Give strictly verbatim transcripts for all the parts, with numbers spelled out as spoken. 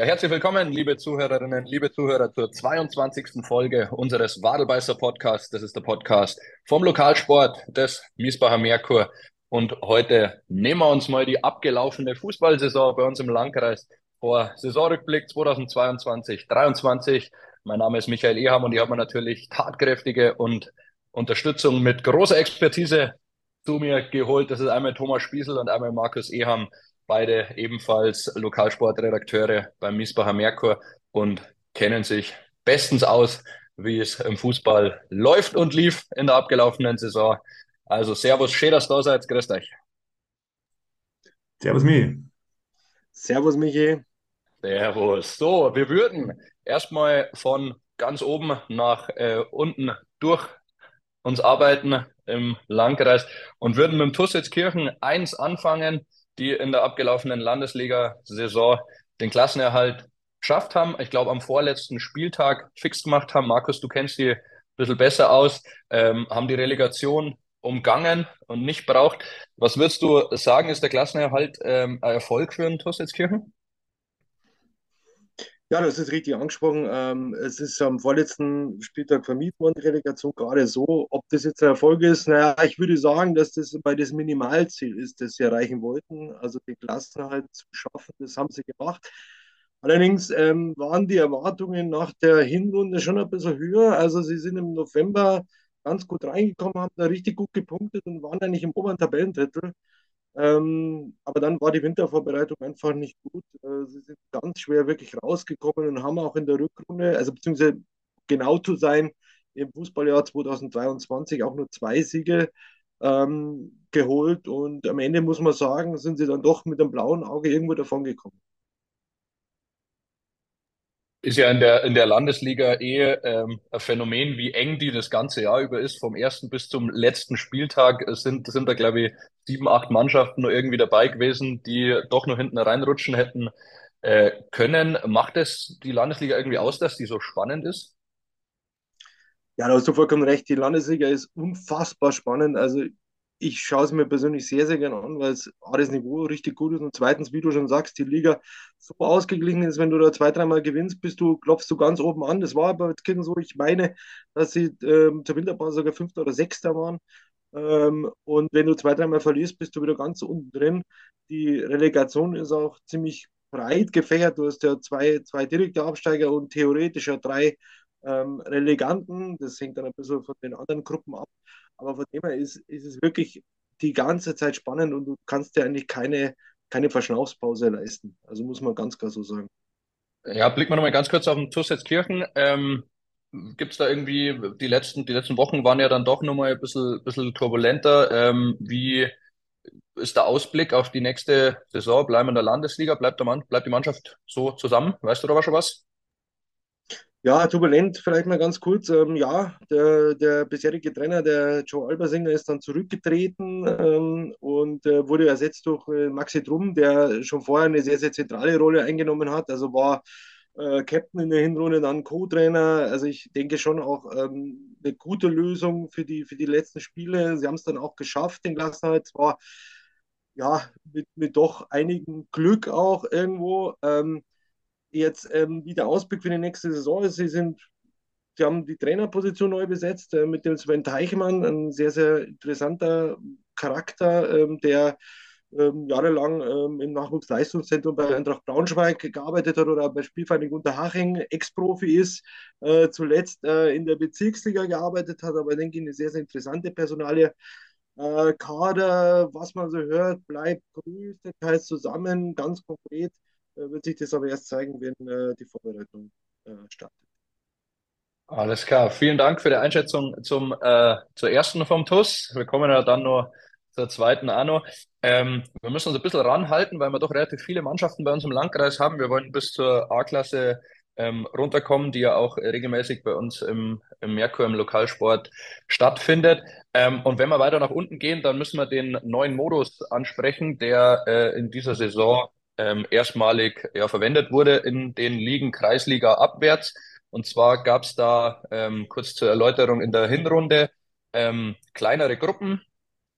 Ja, herzlich willkommen, liebe Zuhörerinnen, liebe Zuhörer, zur zweiundzwanzigsten Folge unseres Wadelbeißer Podcasts. Das ist der Podcast vom Lokalsport des Miesbacher Merkur. Und heute nehmen wir uns mal die abgelaufene Fußballsaison bei uns im Landkreis vor. Saisonrückblick zweitausendzweiundzwanzig dreiundzwanzig. Mein Name ist Michael Eham und ich habe mir natürlich tatkräftige und Unterstützung mit großer Expertise zu mir geholt. Das ist einmal Thomas Spießel und einmal Markus Eham, beide ebenfalls Lokalsportredakteure beim Miesbacher Merkur und kennen sich bestens aus, wie es im Fußball läuft und lief in der abgelaufenen Saison. Also Servus, schön, dass ihr da seid. Grüßt euch. Servus, Mi. Servus, Michi. Servus. So, wir würden erstmal von ganz oben nach äh, unten durch uns arbeiten im Landkreis und würden mit dem TuS Jetzt eins anfangen, die in der abgelaufenen Landesliga-Saison den Klassenerhalt geschafft haben. Ich glaube, am vorletzten Spieltag fix gemacht haben. Markus, du kennst die ein bisschen besser aus, ähm, haben die Relegation umgangen und nicht braucht. Was würdest du sagen, ist der Klassenerhalt ähm, ein Erfolg für den TuS Jetzt? Ja, das ist richtig angesprochen. Ähm, es ist am vorletzten Spieltag vermieden worden, die Relegation gerade so. Ob das jetzt ein Erfolg ist, naja, ich würde sagen, dass das bei das Minimalziel ist, das sie erreichen wollten. Also den Klassenerhalt zu schaffen, das haben sie gemacht. Allerdings ähm, waren die Erwartungen nach der Hinrunde schon ein bisschen höher. Also sie sind im November ganz gut reingekommen, haben da richtig gut gepunktet und waren eigentlich im oberen Tabellendrittel. Ähm, aber dann war die Wintervorbereitung einfach nicht gut. Äh, sie sind ganz schwer wirklich rausgekommen und haben auch in der Rückrunde, also beziehungsweise genau zu sein, im Fußballjahr zweitausenddreiundzwanzig auch nur zwei Siege ähm, geholt. Und am Ende muss man sagen, sind sie dann doch mit einem blauen Auge irgendwo davongekommen. Ist ja in der, in der Landesliga eh ähm, ein Phänomen, wie eng die das ganze Jahr über ist. Vom ersten bis zum letzten Spieltag Es sind, sind da, glaube ich, sieben, acht Mannschaften nur irgendwie dabei gewesen, die doch nur hinten reinrutschen hätten äh, können. Macht es die Landesliga irgendwie aus, dass die so spannend ist? Ja, da hast du vollkommen recht. Die Landesliga ist unfassbar spannend. Also ich schaue es mir persönlich sehr, sehr gerne an, weil es A, das Niveau richtig gut ist und zweitens, wie du schon sagst, die Liga so ausgeglichen ist, wenn du da zwei, dreimal gewinnst, bist du, klopfst du ganz oben an. Das war bei Kicken so. Ich meine, dass sie ähm, zur Winterpause sogar Fünfter oder Sechster waren. Ähm, und wenn du zwei, dreimal verlierst, bist du wieder ganz unten drin. Die Relegation ist auch ziemlich breit gefächert. Du hast ja zwei, zwei direkte Absteiger und theoretisch ja drei ähm, Releganten. Das hängt dann ein bisschen von den anderen Gruppen ab. Aber von dem her ist, ist es wirklich die ganze Zeit spannend und du kannst dir eigentlich keine, keine Verschnaufspause leisten. Also muss man ganz klar so sagen. Ja, blicken wir nochmal ganz kurz auf den TuS Jetzt. Ähm, Gibt es da irgendwie, die letzten, die letzten Wochen waren ja dann doch nochmal ein bisschen, bisschen turbulenter. Ähm, wie ist der Ausblick auf die nächste Saison? Bleiben wir in der Landesliga? Bleibt, der Mann, bleibt die Mannschaft so zusammen? Weißt du da schon was? Ja, turbulent, vielleicht mal ganz kurz. Ähm, ja, der, der bisherige Trainer, der Joe Albersinger, ist dann zurückgetreten ähm, und äh, wurde ersetzt durch äh, Maxi Drum, der schon vorher eine sehr, sehr zentrale Rolle eingenommen hat. Also war äh, Captain in der Hinrunde, dann Co-Trainer. Also ich denke schon auch ähm, eine gute Lösung für die, für die letzten Spiele. Sie haben es dann auch geschafft, den Klassenerhalt. Zwar ja, mit, mit doch einigem Glück auch irgendwo. Ähm, jetzt ähm, wie der Ausblick für die nächste Saison ist. Sie sind, sie haben die Trainerposition neu besetzt äh, mit dem Sven Teichmann, ein sehr, sehr interessanter Charakter, ähm, der ähm, jahrelang ähm, im Nachwuchsleistungszentrum bei Eintracht Braunschweig gearbeitet hat oder bei Spielvereinigung Unterhaching Ex-Profi ist, äh, zuletzt äh, in der Bezirksliga gearbeitet hat, aber ich denke, eine sehr, sehr interessante Personalie. Äh, Kader, was man so hört, bleibt größtenteils zusammen. Ganz konkret äh, wird sich das aber erst zeigen, wenn äh, die Vorbereitung äh, startet. Alles klar. Vielen Dank für die Einschätzung zum, äh, zur ersten vom TuS. Wir kommen ja dann nur zur zweiten auch noch. Ähm, wir müssen uns ein bisschen ranhalten, weil wir doch relativ viele Mannschaften bei uns im Landkreis haben. Wir wollen bis zur A-Klasse ähm, runterkommen, die ja auch regelmäßig bei uns im, im Merkur im Lokalsport stattfindet. Ähm, und wenn wir weiter nach unten gehen, dann müssen wir den neuen Modus ansprechen, der äh, in dieser Saison ähm, erstmalig ja, verwendet wurde in den Ligen Kreisliga abwärts. Und zwar gab es da ähm, kurz zur Erläuterung in der Hinrunde ähm, kleinere Gruppen.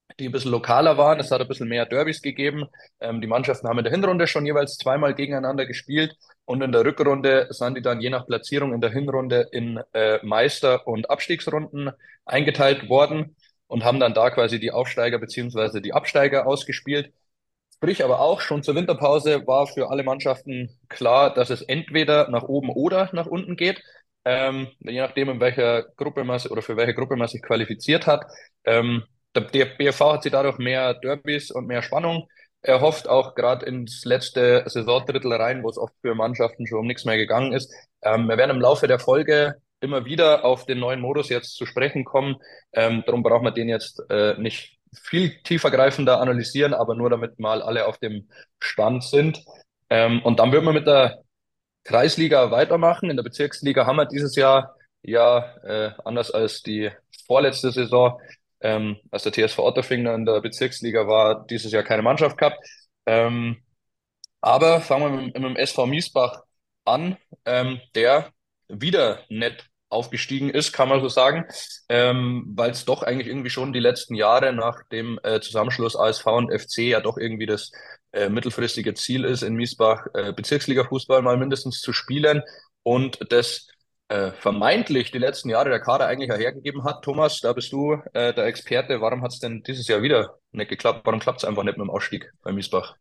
die ein bisschen lokaler waren. Es hat ein bisschen mehr Derbys gegeben. Ähm, die Mannschaften haben in der Hinrunde schon jeweils zweimal gegeneinander gespielt und in der Rückrunde sind die dann je nach Platzierung in der Hinrunde in äh, Meister- und Abstiegsrunden eingeteilt worden und haben dann da quasi die Aufsteiger beziehungsweise die Absteiger ausgespielt. Sprich aber auch, schon zur Winterpause war für alle Mannschaften klar, dass es entweder nach oben oder nach unten geht. Ähm, je nachdem, in welcher Gruppe man sich oder für welche Gruppe man sich qualifiziert hat. Ähm, der B F V hat sich dadurch mehr Derbys und mehr Spannung erhofft, auch gerade ins letzte Saisondrittel rein, wo es oft für Mannschaften schon um nichts mehr gegangen ist. Ähm, wir werden im Laufe der Folge immer wieder auf den neuen Modus jetzt zu sprechen kommen. Ähm, darum brauchen wir den jetzt äh, nicht viel tiefergreifender analysieren, aber nur damit mal alle auf dem Stand sind. Ähm, und dann würden wir mit der Kreisliga weitermachen. In der Bezirksliga haben wir dieses Jahr ja äh, anders als die vorletzte Saison, ähm, als der T S V Otterfing in der Bezirksliga war, dieses Jahr keine Mannschaft gehabt. Ähm, aber fangen wir mit, mit dem S V Miesbach an, ähm, der wieder nicht aufgestiegen ist, kann man so sagen, ähm, weil es doch eigentlich irgendwie schon die letzten Jahre nach dem äh, Zusammenschluss A S V und F C ja doch irgendwie das äh, mittelfristige Ziel ist, in Miesbach äh, Bezirksliga-Fußball mal mindestens zu spielen und das äh, vermeintlich die letzten Jahre der Kader eigentlich auch hergegeben hat. Thomas, da bist du äh, der Experte. Warum hat es denn dieses Jahr wieder nicht geklappt? Warum klappt es einfach nicht mit dem Ausstieg bei Miesbach?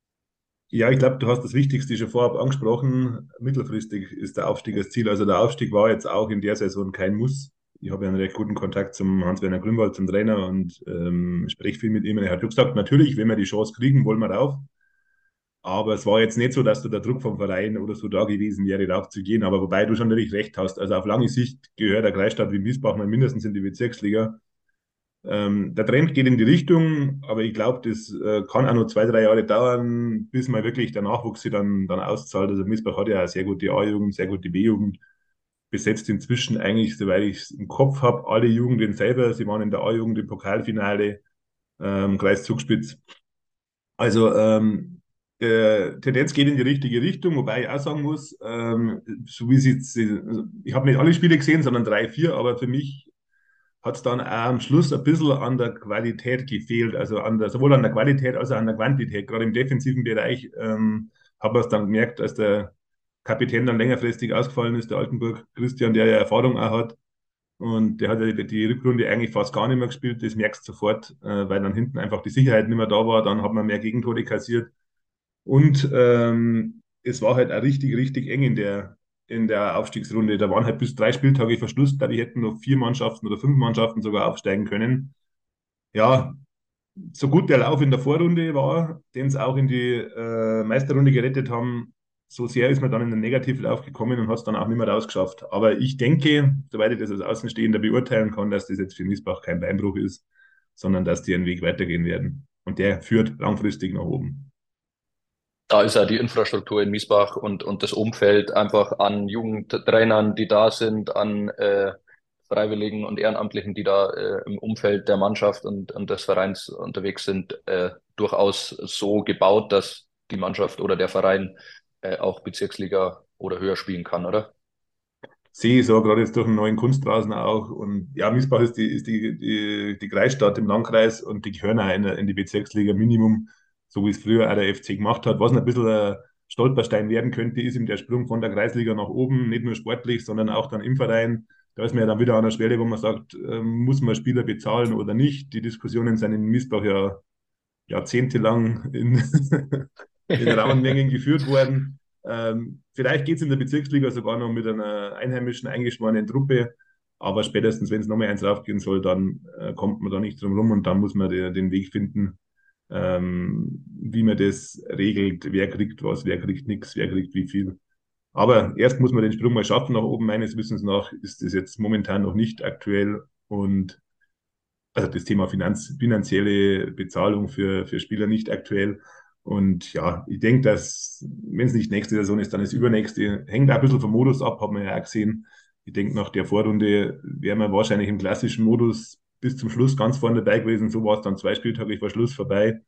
Ja, ich glaube, du hast das Wichtigste schon vorab angesprochen. Mittelfristig ist der Aufstieg das Ziel. Also der Aufstieg war jetzt auch in der Saison kein Muss. Ich habe ja einen recht guten Kontakt zum Hans-Werner Grünwald, zum Trainer, und ähm, spreche viel mit ihm. Und er hat gesagt, natürlich, wenn wir die Chance kriegen, wollen wir rauf. Aber es war jetzt nicht so, dass da der Druck vom Verein oder so da gewesen wäre, rauf zu gehen. Aber wobei du schon natürlich recht hast. Also auf lange Sicht gehört der Kreisstadt wie Miesbach mal mindestens in die Bezirksliga. Ähm, der Trend geht in die Richtung, aber ich glaube, das äh, kann auch noch zwei, drei Jahre dauern, bis mal wirklich der Nachwuchs sich dann, dann auszahlt. Also Miesbach hat ja eine sehr gute A-Jugend, sehr gute B-Jugend, besetzt inzwischen eigentlich, soweit ich es im Kopf habe, alle Jugenden selber. Sie waren in der A-Jugend im Pokalfinale, ähm, Kreis Zugspitz. Also ähm, äh, Tendenz geht in die richtige Richtung, wobei ich auch sagen muss, ähm, so wie sie jetzt, also ich habe nicht alle Spiele gesehen, sondern drei, vier, aber für mich hat es dann auch am Schluss ein bisschen an der Qualität gefehlt, also an der, sowohl an der Qualität als auch an der Quantität. Gerade im defensiven Bereich ähm, hat man es dann gemerkt, als der Kapitän dann längerfristig ausgefallen ist, der Altenburg Christian, der ja Erfahrung auch hat. Und der hat ja die, die Rückrunde eigentlich fast gar nicht mehr gespielt, das merkst du sofort, äh, weil dann hinten einfach die Sicherheit nicht mehr da war, dann hat man mehr Gegentore kassiert. Und ähm, es war halt auch richtig, richtig eng in der, in der Aufstiegsrunde. Da waren halt bis drei Spieltage Verschluss, da die hätten noch vier Mannschaften oder fünf Mannschaften sogar aufsteigen können. Ja, so gut der Lauf in der Vorrunde war, den es auch in die äh, Meisterrunde gerettet haben, so sehr ist man dann in den Negativlauf gekommen und hat es dann auch nicht mehr rausgeschafft. Aber ich denke, soweit ich das als Außenstehender beurteilen kann, dass das jetzt für Miesbach kein Beinbruch ist, sondern dass die einen Weg weitergehen werden. Und der führt langfristig nach oben. Da ist ja die Infrastruktur in Miesbach und, und das Umfeld einfach an Jugendtrainern, die da sind, an äh, Freiwilligen und Ehrenamtlichen, die da äh, im Umfeld der Mannschaft und, und des Vereins unterwegs sind, äh, durchaus so gebaut, dass die Mannschaft oder der Verein äh, auch Bezirksliga oder höher spielen kann, oder? Sehe ich so, gerade jetzt durch den neuen Kunstrasen auch. Und ja, Miesbach ist die, ist die, die, die Kreisstadt im Landkreis und die gehören auch in, in die Bezirksliga Minimum, so wie es früher auch der F C gemacht hat. Was ein bisschen ein Stolperstein werden könnte, ist eben der Sprung von der Kreisliga nach oben, nicht nur sportlich, sondern auch dann im Verein. Da ist man ja dann wieder an der Schwelle, wo man sagt, ähm, muss man Spieler bezahlen oder nicht. Die Diskussionen sind in Miesbach ja jahrzehntelang in, in rauen Mengen geführt worden. Ähm, vielleicht geht es in der Bezirksliga sogar noch mit einer einheimischen, eingeschworenen Truppe, aber spätestens, wenn es nochmal eins raufgehen soll, dann äh, kommt man da nicht drum rum und dann muss man de, den Weg finden, ähm, wie man das regelt, wer kriegt was, wer kriegt nichts, wer kriegt wie viel. Aber erst muss man den Sprung mal schaffen nach oben. Meines Wissens nach ist das jetzt momentan noch nicht aktuell und also das Thema Finanz, finanzielle Bezahlung für, für Spieler nicht aktuell. Und ja, ich denke, dass, wenn es nicht nächste Saison ist, dann ist übernächste. Hängt auch ein bisschen vom Modus ab, haben wir ja auch gesehen. Ich denke, nach der Vorrunde wären wir wahrscheinlich im klassischen Modus bis zum Schluss ganz vorne dabei gewesen. So war es dann zwei Spieltage vor Schluss vorbei.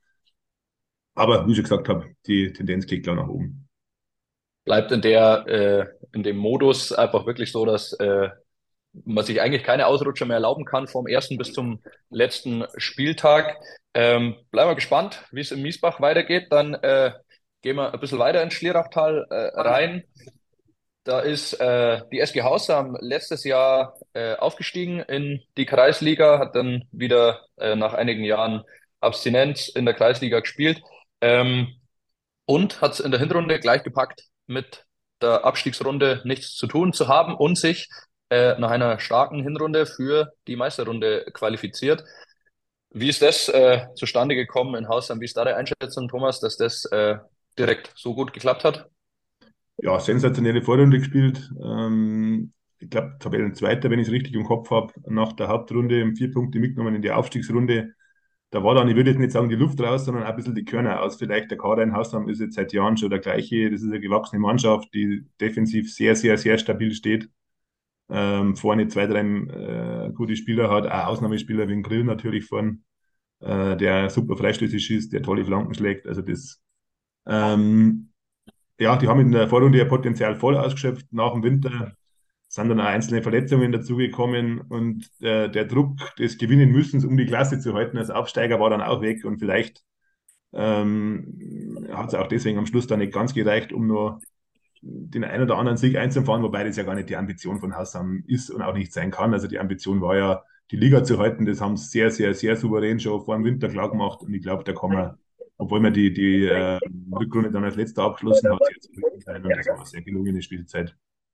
Aber wie ich schon gesagt habe, die Tendenz geht klar nach oben. Bleibt in der, äh, in dem Modus einfach wirklich so, dass äh, man sich eigentlich keine Ausrutscher mehr erlauben kann vom ersten bis zum letzten Spieltag. Ähm, bleiben wir gespannt, wie es in Miesbach weitergeht. Dann äh, gehen wir ein bisschen weiter ins Schlierachtal äh, rein. Da ist äh, die S G Haussam letztes Jahr äh, aufgestiegen in die Kreisliga, hat dann wieder äh, nach einigen Jahren Abstinenz in der Kreisliga gespielt. Ähm, und hat es in der Hinrunde gleich gepackt, mit der Abstiegsrunde nichts zu tun zu haben und sich äh, nach einer starken Hinrunde für die Meisterrunde qualifiziert. Wie ist das äh, zustande gekommen in Hausham? Wie ist da die Einschätzung, Thomas, dass das äh, direkt so gut geklappt hat? Ja, sensationelle Vorrunde gespielt. Ähm, ich glaube, Tabellenzweiter, wenn ich es richtig im Kopf habe, nach der Hauptrunde vier Punkte mitgenommen in die Aufstiegsrunde. Da war dann, ich würde jetzt nicht sagen die Luft raus, sondern auch ein bisschen die Körner aus. Vielleicht der Kader in Hausham ist jetzt seit Jahren schon der gleiche. Das ist eine gewachsene Mannschaft, die defensiv sehr, sehr, sehr stabil steht. Ähm, vorne zwei, drei äh, gute Spieler hat, auch Ausnahmespieler wie Grill natürlich vorne, äh, der super Freistöße schießt, der tolle Flanken schlägt. Also das, ähm, ja, die haben in der Vorrunde ihr Potenzial voll ausgeschöpft. Nach dem Winter sind dann auch einzelne Verletzungen dazugekommen und äh, der Druck des Gewinnen müssens, um die Klasse zu halten als Aufsteiger, war dann auch weg und vielleicht ähm, hat es auch deswegen am Schluss dann nicht ganz gereicht, um nur den einen oder anderen Sieg einzufahren, wobei das ja gar nicht die Ambition von Hausam ist und auch nicht sein kann. Also die Ambition war ja, die Liga zu halten. Das haben sie sehr, sehr, sehr souverän schon vor dem Winter klar gemacht. Und ich glaube, da kann man, obwohl man die, die äh, Rückrunde dann als letzter abgeschlossen hat, sehr zufrieden sein. Und das war eine sehr gelungene Spielzeit.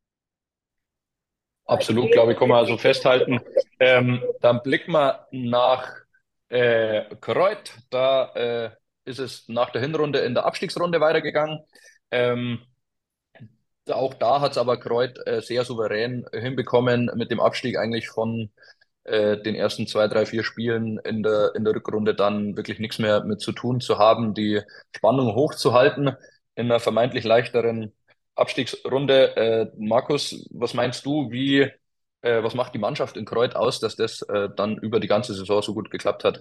Absolut, glaube ich, kann man also festhalten. Ähm, dann blicken wir nach äh, Kreuth. Da äh, ist es nach der Hinrunde in der Abstiegsrunde weitergegangen. Ähm, Auch da hat es aber Kreuth äh, sehr souverän hinbekommen, mit dem Abstieg eigentlich von äh, den ersten zwei, drei, vier Spielen in der, in der Rückrunde dann wirklich nichts mehr mit zu tun zu haben, die Spannung hochzuhalten in einer vermeintlich leichteren Abstiegsrunde. Äh, Markus, was meinst du, wie, äh, was macht die Mannschaft in Kreuth aus, dass das äh, dann über die ganze Saison so gut geklappt hat?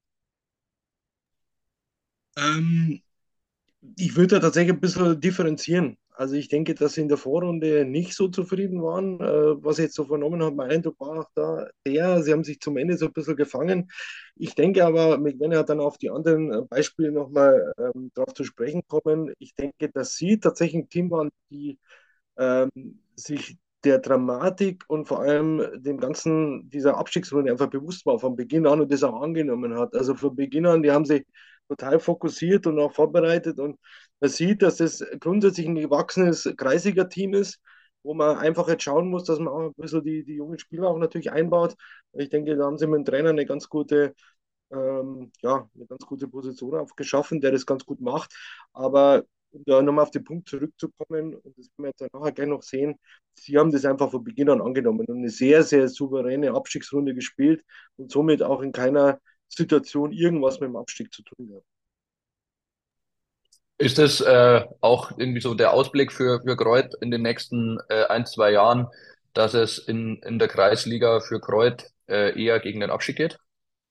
Ähm, Ich würde da tatsächlich ein bisschen differenzieren. Also ich denke, dass sie in der Vorrunde nicht so zufrieden waren. Äh, was ich jetzt so vernommen habe, mein Eindruck war auch da der, sie haben sich zum Ende so ein bisschen gefangen. Ich denke aber, wenn er dann auf die anderen äh, Beispiele nochmal ähm, darauf zu sprechen kommen, ich denke, dass sie tatsächlich ein Team waren, die ähm, sich der Dramatik und vor allem dem ganzen, dieser Abstiegsrunde einfach bewusst war von Beginn an und das auch angenommen hat. Also von Beginn an, die haben sich total fokussiert und auch vorbereitet und man sieht, dass das grundsätzlich ein gewachsenes Kreisliga-Team ist, wo man einfach jetzt schauen muss, dass man auch ein bisschen die, die jungen Spieler auch natürlich einbaut. Ich denke, da haben sie mit dem Trainer eine ganz gute, ähm, ja, eine ganz gute Position aufgeschaffen, der das ganz gut macht. Aber um da nochmal auf den Punkt zurückzukommen, und das werden wir jetzt nachher gleich noch sehen, sie haben das einfach von Beginn an angenommen und eine sehr, sehr souveräne Abstiegsrunde gespielt und somit auch in keiner Situation irgendwas mit dem Abstieg zu tun gehabt. Ist das äh, auch irgendwie so der Ausblick für, für Kreuth in den nächsten äh, ein, zwei Jahren, dass es in, in der Kreisliga für Kreuth äh, eher gegen den Abstieg geht?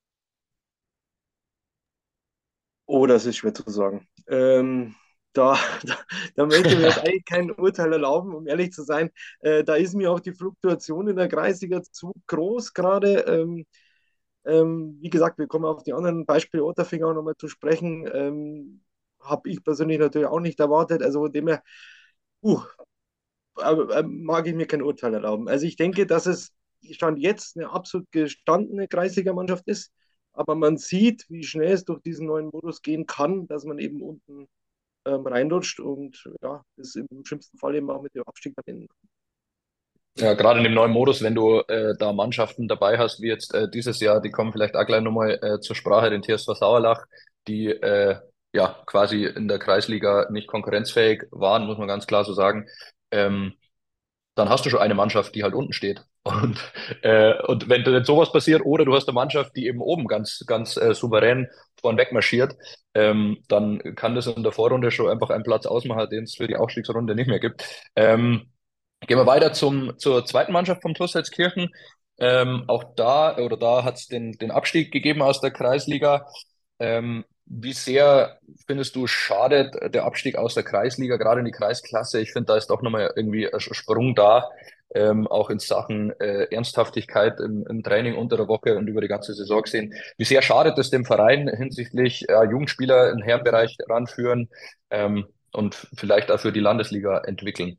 Oh, das ist schwer zu sagen. Ähm, da, da, da möchte ich mir jetzt eigentlich kein Urteil erlauben, um ehrlich zu sein. Äh, da ist mir auch die Fluktuation in der Kreisliga zu groß gerade. Ähm, ähm, wie gesagt, wir kommen auf die anderen Beispiele Otterfinger auch nochmal zu sprechen. Ähm, Habe ich persönlich natürlich auch nicht erwartet. Also von dem her, uh, äh, mag ich mir kein Urteil erlauben. Also ich denke, dass es Stand jetzt eine absolut gestandene Kreisliga-Mannschaft ist, aber man sieht, wie schnell es durch diesen neuen Modus gehen kann, dass man eben unten ähm, reinrutscht und ja, das im schlimmsten Fall eben auch mit dem Abstieg dann enden. Ja, gerade in dem neuen Modus, wenn du äh, da Mannschaften dabei hast, wie jetzt äh, dieses Jahr, die kommen vielleicht auch gleich nochmal äh, zur Sprache, den T S V Sauerlach, die äh, ja quasi in der Kreisliga nicht konkurrenzfähig waren, muss man ganz klar so sagen. Ähm, Dann hast du schon eine Mannschaft, die halt unten steht. Und, äh, und wenn dann sowas passiert, oder du hast eine Mannschaft, die eben oben ganz, ganz äh, souverän vorn wegmarschiert, ähm, dann kann das in der Vorrunde schon einfach einen Platz ausmachen, den es für die Aufstiegsrunde nicht mehr gibt. Ähm, Gehen wir weiter zum, zur zweiten Mannschaft vom T U S Salzkirchen. Ähm, auch da, oder da hat es den, den Abstieg gegeben aus der Kreisliga. Ähm, wie sehr findest du, schadet der Abstieg aus der Kreisliga, gerade in die Kreisklasse? Ich finde, da ist doch nochmal irgendwie ein Sprung da. ähm, auch in Sachen äh, Ernsthaftigkeit im, im Training unter der Woche und über die ganze Saison gesehen. Wie sehr schadet es dem Verein hinsichtlich äh, Jugendspieler im Herrenbereich ranführen ähm, und vielleicht auch für die Landesliga entwickeln?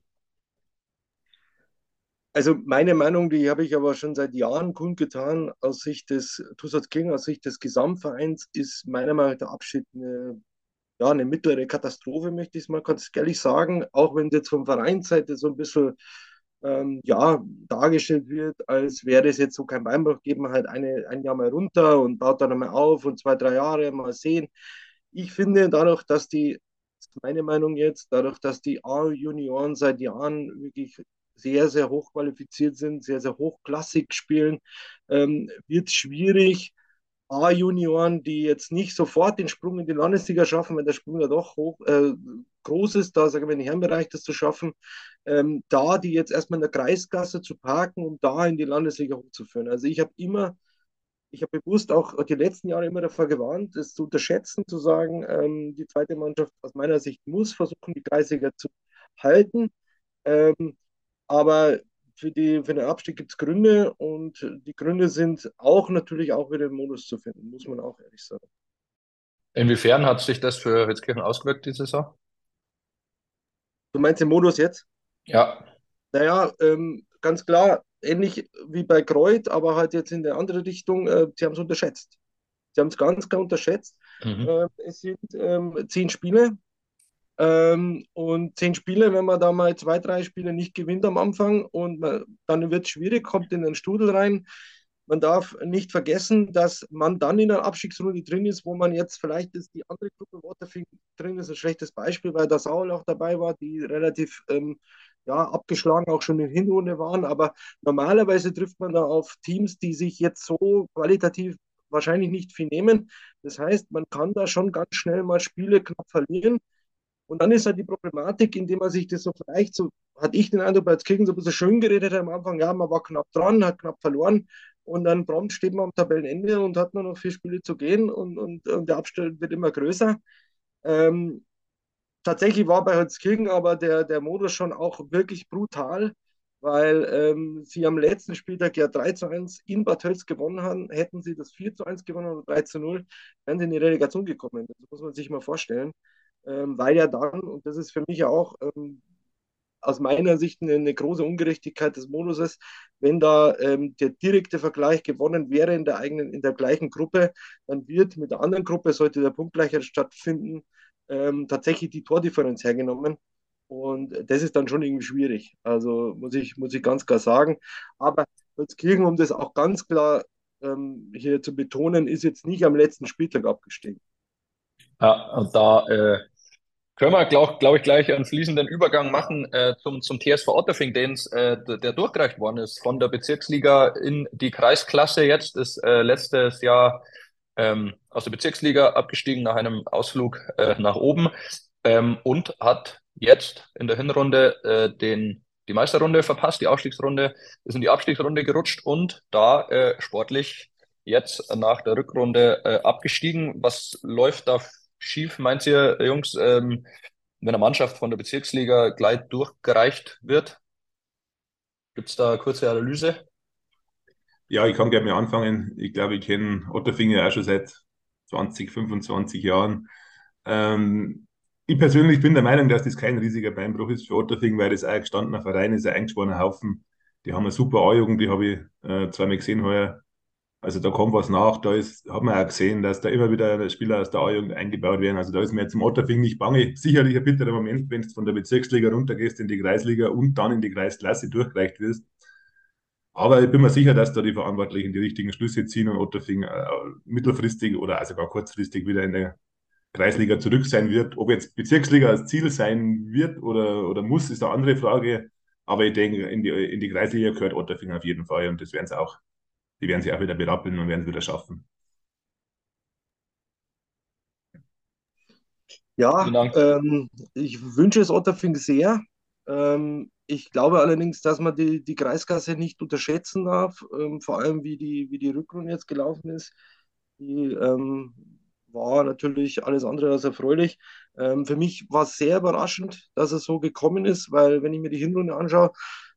Also meine Meinung, die habe ich aber schon seit Jahren kundgetan, aus Sicht des Tussauds King, aus Sicht des Gesamtvereins, ist meiner Meinung nach der Abschied eine, ja, eine mittlere Katastrophe, möchte ich es mal ganz ehrlich sagen. Auch wenn jetzt von Vereinsseite so ein bisschen ähm, ja, dargestellt wird, als wäre es jetzt so kein Beinbruch, geht man halt eine, ein Jahr mal runter und baut dann einmal auf und zwei, drei Jahre mal sehen. Ich finde dadurch, dass die, das ist meine Meinung jetzt, dadurch, dass die A-Junioren seit Jahren wirklich sehr, sehr hochqualifiziert sind, sehr, sehr hochklassig spielen, ähm, wird es schwierig, A-Junioren, die jetzt nicht sofort den Sprung in die Landesliga schaffen, wenn der Sprung ja doch hoch, äh, groß ist, da sagen wir in den Herrenbereich das zu schaffen, ähm, da die jetzt erstmal in der Kreisklasse zu parken, um da in die Landesliga hochzuführen. Also ich habe immer, ich habe bewusst auch die letzten Jahre immer davor gewarnt, es zu unterschätzen, zu sagen, ähm, die zweite Mannschaft aus meiner Sicht muss versuchen, die Kreisliga zu halten. Ähm, aber für, die, für den Abstieg gibt es Gründe und die Gründe sind auch natürlich auch wieder im Modus zu finden, muss man auch ehrlich sagen. Inwiefern hat sich das für Witzkirchen ausgewirkt, die Saison? Du meinst den Modus jetzt? Ja. Naja, ähm, ganz klar, ähnlich wie bei Kreuth, aber halt jetzt in der andere Richtung, äh, sie haben es unterschätzt. Sie haben es ganz klar unterschätzt. Mhm. Äh, es sind ähm, zehn Spiele ähm, und zehn Spiele, wenn man da mal zwei, drei Spiele nicht gewinnt am Anfang und man, dann wird es schwierig, kommt in den Strudel rein. Man darf nicht vergessen, dass man dann in einer Abstiegsrunde drin ist, wo man jetzt vielleicht ist die andere Gruppe Waterfing drin ist ein schlechtes Beispiel, weil das Saul auch dabei war, die relativ ähm, ja, abgeschlagen auch schon in der Hinrunde waren. Aber normalerweise trifft man da auf Teams, die sich jetzt so qualitativ wahrscheinlich nicht viel nehmen. Das heißt, man kann da schon ganz schnell mal Spiele knapp verlieren. Und dann ist halt die Problematik, indem man sich das so vielleicht, so hatte ich den Eindruck, bei Kirchen so ein bisschen schön geredet hat am Anfang, ja, man war knapp dran, hat knapp verloren und dann prompt steht man am Tabellenende und hat nur noch vier Spiele zu gehen und, und, und der Abstand wird immer größer. Ähm, tatsächlich war bei Holzkirchen aber der, der Modus schon auch wirklich brutal, weil ähm, sie am letzten Spieltag ja drei zu eins in Bad Tölz gewonnen haben. Hätten sie das vier zu eins gewonnen oder drei zu null, wären sie in die Relegation gekommen. Das muss man sich mal vorstellen. Ähm, weil ja dann, und das ist für mich ja auch ähm, aus meiner Sicht eine, eine, große Ungerechtigkeit des Moduses, wenn da ähm, der direkte Vergleich gewonnen wäre in der eigenen, in der gleichen Gruppe, dann wird mit der anderen Gruppe, sollte der Punktgleichheit stattfinden, ähm, tatsächlich die Tordifferenz hergenommen. Und das ist dann schon irgendwie schwierig. Also muss ich, muss ich ganz klar sagen. Aber Holzkirchen, um das auch ganz klar ähm, hier zu betonen, ist jetzt nicht am letzten Spieltag abgestiegen. Ja, und da äh, können wir, glaube glaub ich, gleich einen fließenden Übergang machen äh, zum, zum T S V Otterfing, den's, äh, der durchgereicht worden ist von der Bezirksliga in die Kreisklasse jetzt, ist äh, letztes Jahr ähm, aus der Bezirksliga abgestiegen nach einem Ausflug äh, nach oben ähm, und hat jetzt in der Hinrunde äh, den, die Meisterrunde verpasst, die Aufstiegsrunde, ist in die Abstiegsrunde gerutscht und da äh, sportlich jetzt nach der Rückrunde äh, abgestiegen. Was läuft da schief, meint ihr, Jungs, ähm, wenn eine Mannschaft von der Bezirksliga gleich durchgereicht wird? Gibt es da eine kurze Analyse? Ja, ich kann gerne mal anfangen. Ich glaube, ich kenne Otterfing ja auch schon seit zwanzig, fünfundzwanzig Jahren. Ähm, Ich persönlich bin der Meinung, dass das kein riesiger Beinbruch ist für Otterfing, weil das auch ein gestandener Verein ist, ein eingeschworener Haufen. Die haben eine super A-Jugend, die habe ich äh, zweimal gesehen heuer. Also da kommt was nach. Da ist, hat man auch gesehen, dass da immer wieder Spieler aus der A-Jugend eingebaut werden. Also da ist mir zum Otterfing nicht bange. Sicherlich ein bitterer Moment, wenn du von der Bezirksliga runtergehst in die Kreisliga und dann in die Kreisklasse durchgereicht wirst. Aber ich bin mir sicher, dass da die Verantwortlichen die richtigen Schlüsse ziehen und Otterfing äh, mittelfristig oder sogar kurzfristig wieder in der Kreisliga zurück sein wird. Ob jetzt Bezirksliga als Ziel sein wird oder, oder muss, ist eine andere Frage. Aber ich denke, in die, in die Kreisliga gehört Otterfing auf jeden Fall und das werden sie auch, die werden sich auch wieder berappeln und werden es wieder schaffen. Ja, Vielen Dank. ähm, ich wünsche es Otterfing sehr. Ähm, ich glaube allerdings, dass man die, die Kreisklasse nicht unterschätzen darf, ähm, vor allem wie die, wie die Rückrunde jetzt gelaufen ist. Die ähm, war natürlich alles andere als erfreulich. Ähm, für mich war es sehr überraschend, dass es so gekommen ist, weil wenn ich mir die Hinrunde anschaue,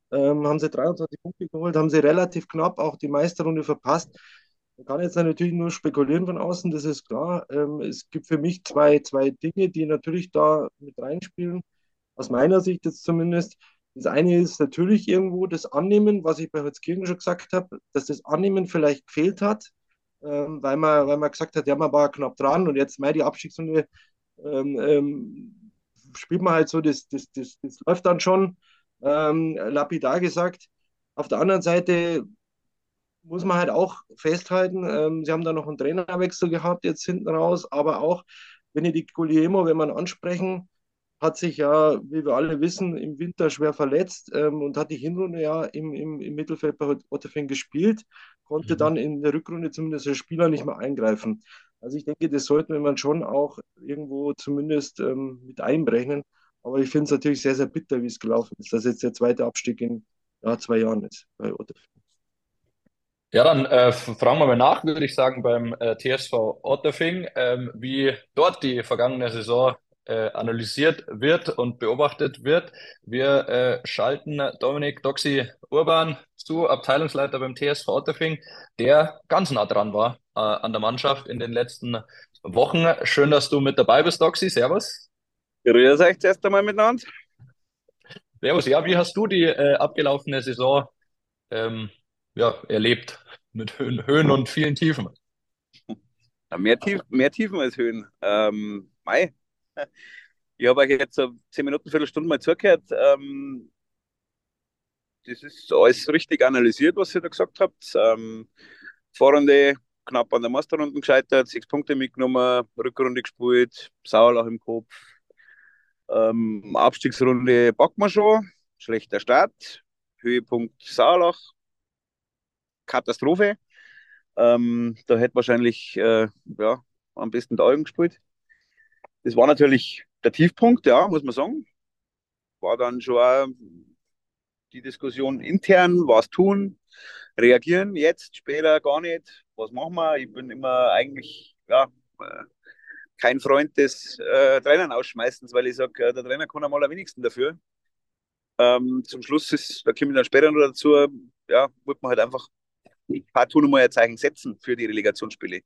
Ähm, haben sie dreiundzwanzig Punkte geholt, haben sie relativ knapp auch die Meisterrunde verpasst. Man kann jetzt natürlich nur spekulieren von außen, das ist klar. Ähm, es gibt für mich zwei, zwei Dinge, die natürlich da mit reinspielen, aus meiner Sicht jetzt zumindest. Das eine ist natürlich irgendwo das Annehmen, was ich bei Holzkirchen schon gesagt habe, dass das Annehmen vielleicht gefehlt hat, ähm, weil, man, weil man gesagt hat, ja, man war knapp dran und jetzt mal die Abstiegsrunde ähm, ähm, spielt man halt so, das, das, das, das läuft dann schon, ähm, lapidar gesagt. Auf der anderen Seite muss man halt auch festhalten, ähm, sie haben da noch einen Trainerwechsel gehabt jetzt hinten raus, aber auch Benedikt Guglielmo, wenn man ansprechen, hat sich ja, wie wir alle wissen, im Winter schwer verletzt ähm, und hat die Hinrunde ja im, im, im Mittelfeld bei Otterfing gespielt, konnte Mhm. dann in der Rückrunde zumindest als Spieler nicht mehr eingreifen. Also ich denke, das sollten wir man schon auch irgendwo zumindest ähm, mit einberechnen. Aber ich finde es natürlich sehr, sehr bitter, wie es gelaufen ist, dass jetzt der zweite Abstieg in ja, zwei Jahren ist bei Otterfing. Ja, dann äh, f- fragen wir mal nach, würde ich sagen, beim äh, T S V Otterfing, ähm, wie dort die vergangene Saison äh, analysiert wird und beobachtet wird. Wir äh, schalten Dominik Doxy Urban zu, Abteilungsleiter beim T S V Otterfing, der ganz nah dran war äh, an der Mannschaft in den letzten Wochen. Schön, dass du mit dabei bist, Doxy. Servus. Grüß euch zuerst einmal miteinander. Servus. Ja, wie hast du die äh, abgelaufene Saison ähm, ja, erlebt? Mit Höhen, Höhen und vielen Tiefen. Ja, Mehr, Tief, mehr Tiefen als Höhen. Ähm, mei. Ich habe euch jetzt so zehn Minuten, Viertelstunde mal zugehört. Ähm, das ist alles richtig analysiert, was ihr da gesagt habt. Ähm, Vorrunde knapp an der Meisterrunde gescheitert, sechs Punkte mitgenommen, Rückrunde gespielt, Sauerlach im Kopf. Ähm, Abstiegsrunde packen wir schon. Schlechter Start. Höhepunkt Sauerlach. Katastrophe. Ähm, da hätte wahrscheinlich äh, ja, am besten der Eugen gespielt. Das war natürlich der Tiefpunkt, ja, muss man sagen. War dann schon auch die Diskussion intern, was tun, reagieren, jetzt, später gar nicht. Was machen wir? Ich bin immer eigentlich ja, äh, kein Freund des äh, Trainern ausschmeißens, weil ich sage, äh, der Trainer kann am allerwenigsten dafür. Ähm, zum Schluss ist, da komme ich dann später noch dazu, ja, wird man halt einfach partout nochmal ein Zeichen setzen für die Relegationsspiele.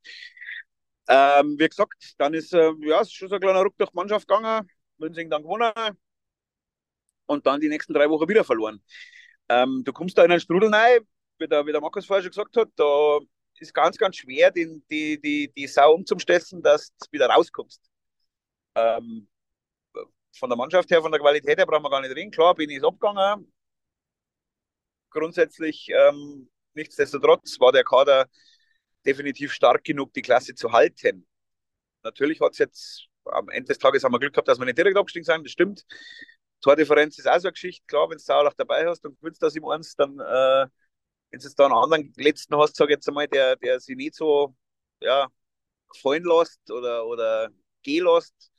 Ähm, wie gesagt, dann ist äh, ja, ist schon so ein kleiner Ruck durch die Mannschaft gegangen. Münzing dann gewonnen und dann die nächsten drei Wochen wieder verloren. Ähm, du kommst da in einen Strudel rein, wie der, wie der Markus vorher schon gesagt hat, da ist ganz, ganz schwer, den, die, die, die Sau umzustessen, dass du wieder rauskommst. Ähm, von der Mannschaft her, von der Qualität her brauchen wir gar nicht reden. Klar, bin ich abgegangen. Grundsätzlich, ähm, nichtsdestotrotz war der Kader definitiv stark genug, die Klasse zu halten. Natürlich hat es jetzt am Ende des Tages haben wir Glück gehabt, dass wir nicht direkt abgestiegen sind, das stimmt. Tordifferenz ist auch so eine Geschichte, klar, wenn du Saarlach dabei hast und gewinnst das im eins, dann, äh, wenn du jetzt da einen anderen letzten hast, sag ich jetzt einmal, der, der sich nicht so ja, fallen lässt oder, oder gehen lässt,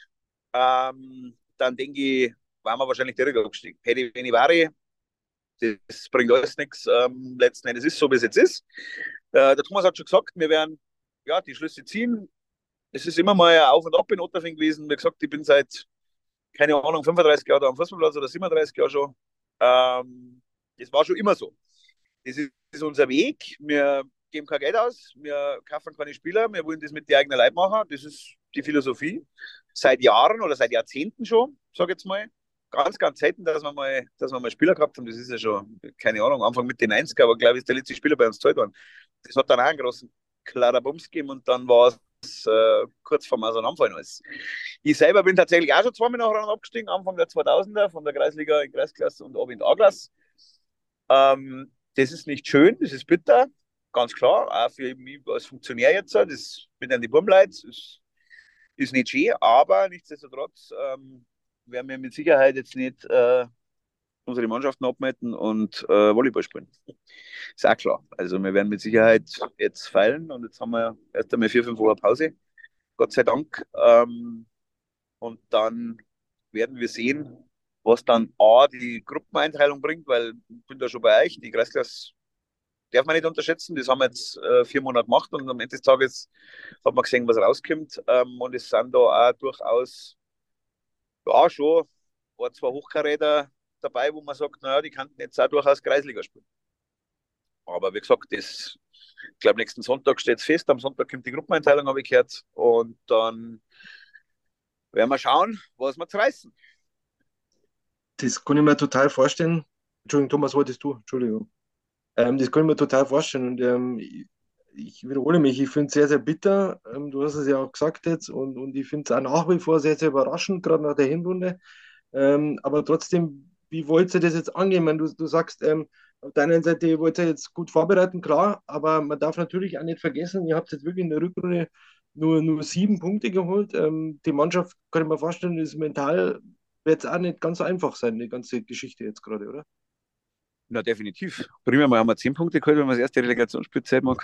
ähm, dann denke ich, waren wir wahrscheinlich direkt abgestiegen. Hätte wenn ich wäre, das bringt alles nichts. Ähm, letzten Endes ist es so, wie es jetzt ist. Äh, der Thomas hat schon gesagt, wir werden ja, die Schlüsse ziehen. Es ist immer mal ein Auf und Ab in Otterfing gewesen. Wie gesagt, ich bin seit, keine Ahnung, fünfunddreißig Jahren da am Fußballplatz oder siebenunddreißig Jahre schon. Ähm, das war schon immer so. Das ist, das ist unser Weg. Wir geben kein Geld aus, wir kaufen keine Spieler, wir wollen das mit die eigenen Leib machen. Das ist die Philosophie. Seit Jahren oder seit Jahrzehnten schon, sage ich jetzt mal. Ganz, ganz selten, dass wir mal, dass wir mal Spieler gehabt haben. Das ist ja schon, keine Ahnung, Anfang mit den neunziger, aber glaube ich, ist der letzte Spieler bei uns gezahlt worden. Das hat dann auch einen großen klarer Bums gegeben und dann war es äh, kurz vorm Auseinanderfallen alles. Ich selber bin tatsächlich auch schon zweimal nacheinander abgestiegen, Anfang der zweitausender von der Kreisliga in Kreisklasse und ab in die A-Klasse. Ähm, das ist nicht schön, das ist bitter, ganz klar, auch für mich als Funktionär jetzt, das mit an die Burmleid, ist, ist nicht schön, aber nichtsdestotrotz ähm, werden wir mit Sicherheit jetzt nicht äh, unsere Mannschaften abmelden und äh, Volleyball spielen. Ist auch klar. Also wir werden mit Sicherheit jetzt feilen und jetzt haben wir erst einmal vier, fünf Wochen Pause, Gott sei Dank. Ähm, und dann werden wir sehen, was dann A, die Gruppeneinteilung bringt, weil ich bin da schon bei euch, die Kreisklasse darf man nicht unterschätzen. Das haben wir jetzt äh, vier Monate gemacht und am Ende des Tages hat man gesehen, was rauskommt. Ähm, und es sind da auch durchaus, ja, schon ein, zwei Hochkaräter dabei, wo man sagt, naja, die könnten jetzt auch durchaus Kreisliga spielen. Aber wie gesagt, das, ich glaube, nächsten Sonntag steht es fest. Am Sonntag kommt die Gruppeneinteilung, habe ich gehört. Und dann werden wir schauen, was wir zu reißen. Das kann ich mir total vorstellen. Entschuldigung, Thomas, wolltest du? Entschuldigung. Ähm, das kann ich mir total vorstellen. Und ähm, ich, ich wiederhole mich, ich finde es sehr, sehr bitter. Ähm, du hast es ja auch gesagt jetzt. Und, und ich finde es auch nach wie vor sehr, sehr überraschend, gerade nach der Hinrunde. Ähm, aber trotzdem, wie wollt ihr das jetzt angehen? Wenn du, du sagst, ähm, auf der einen Seite, ihr wollt ihr jetzt gut vorbereiten, klar, aber man darf natürlich auch nicht vergessen, ihr habt jetzt wirklich in der Rückrunde nur, nur sieben Punkte geholt. Ähm, die Mannschaft, kann ich mir vorstellen, ist mental, wird es auch nicht ganz so einfach sein, die ganze Geschichte jetzt gerade, oder? Na, definitiv. Prima mal haben wir zehn Punkte geholt, wenn wir das erste Relegationsspielzeit machen.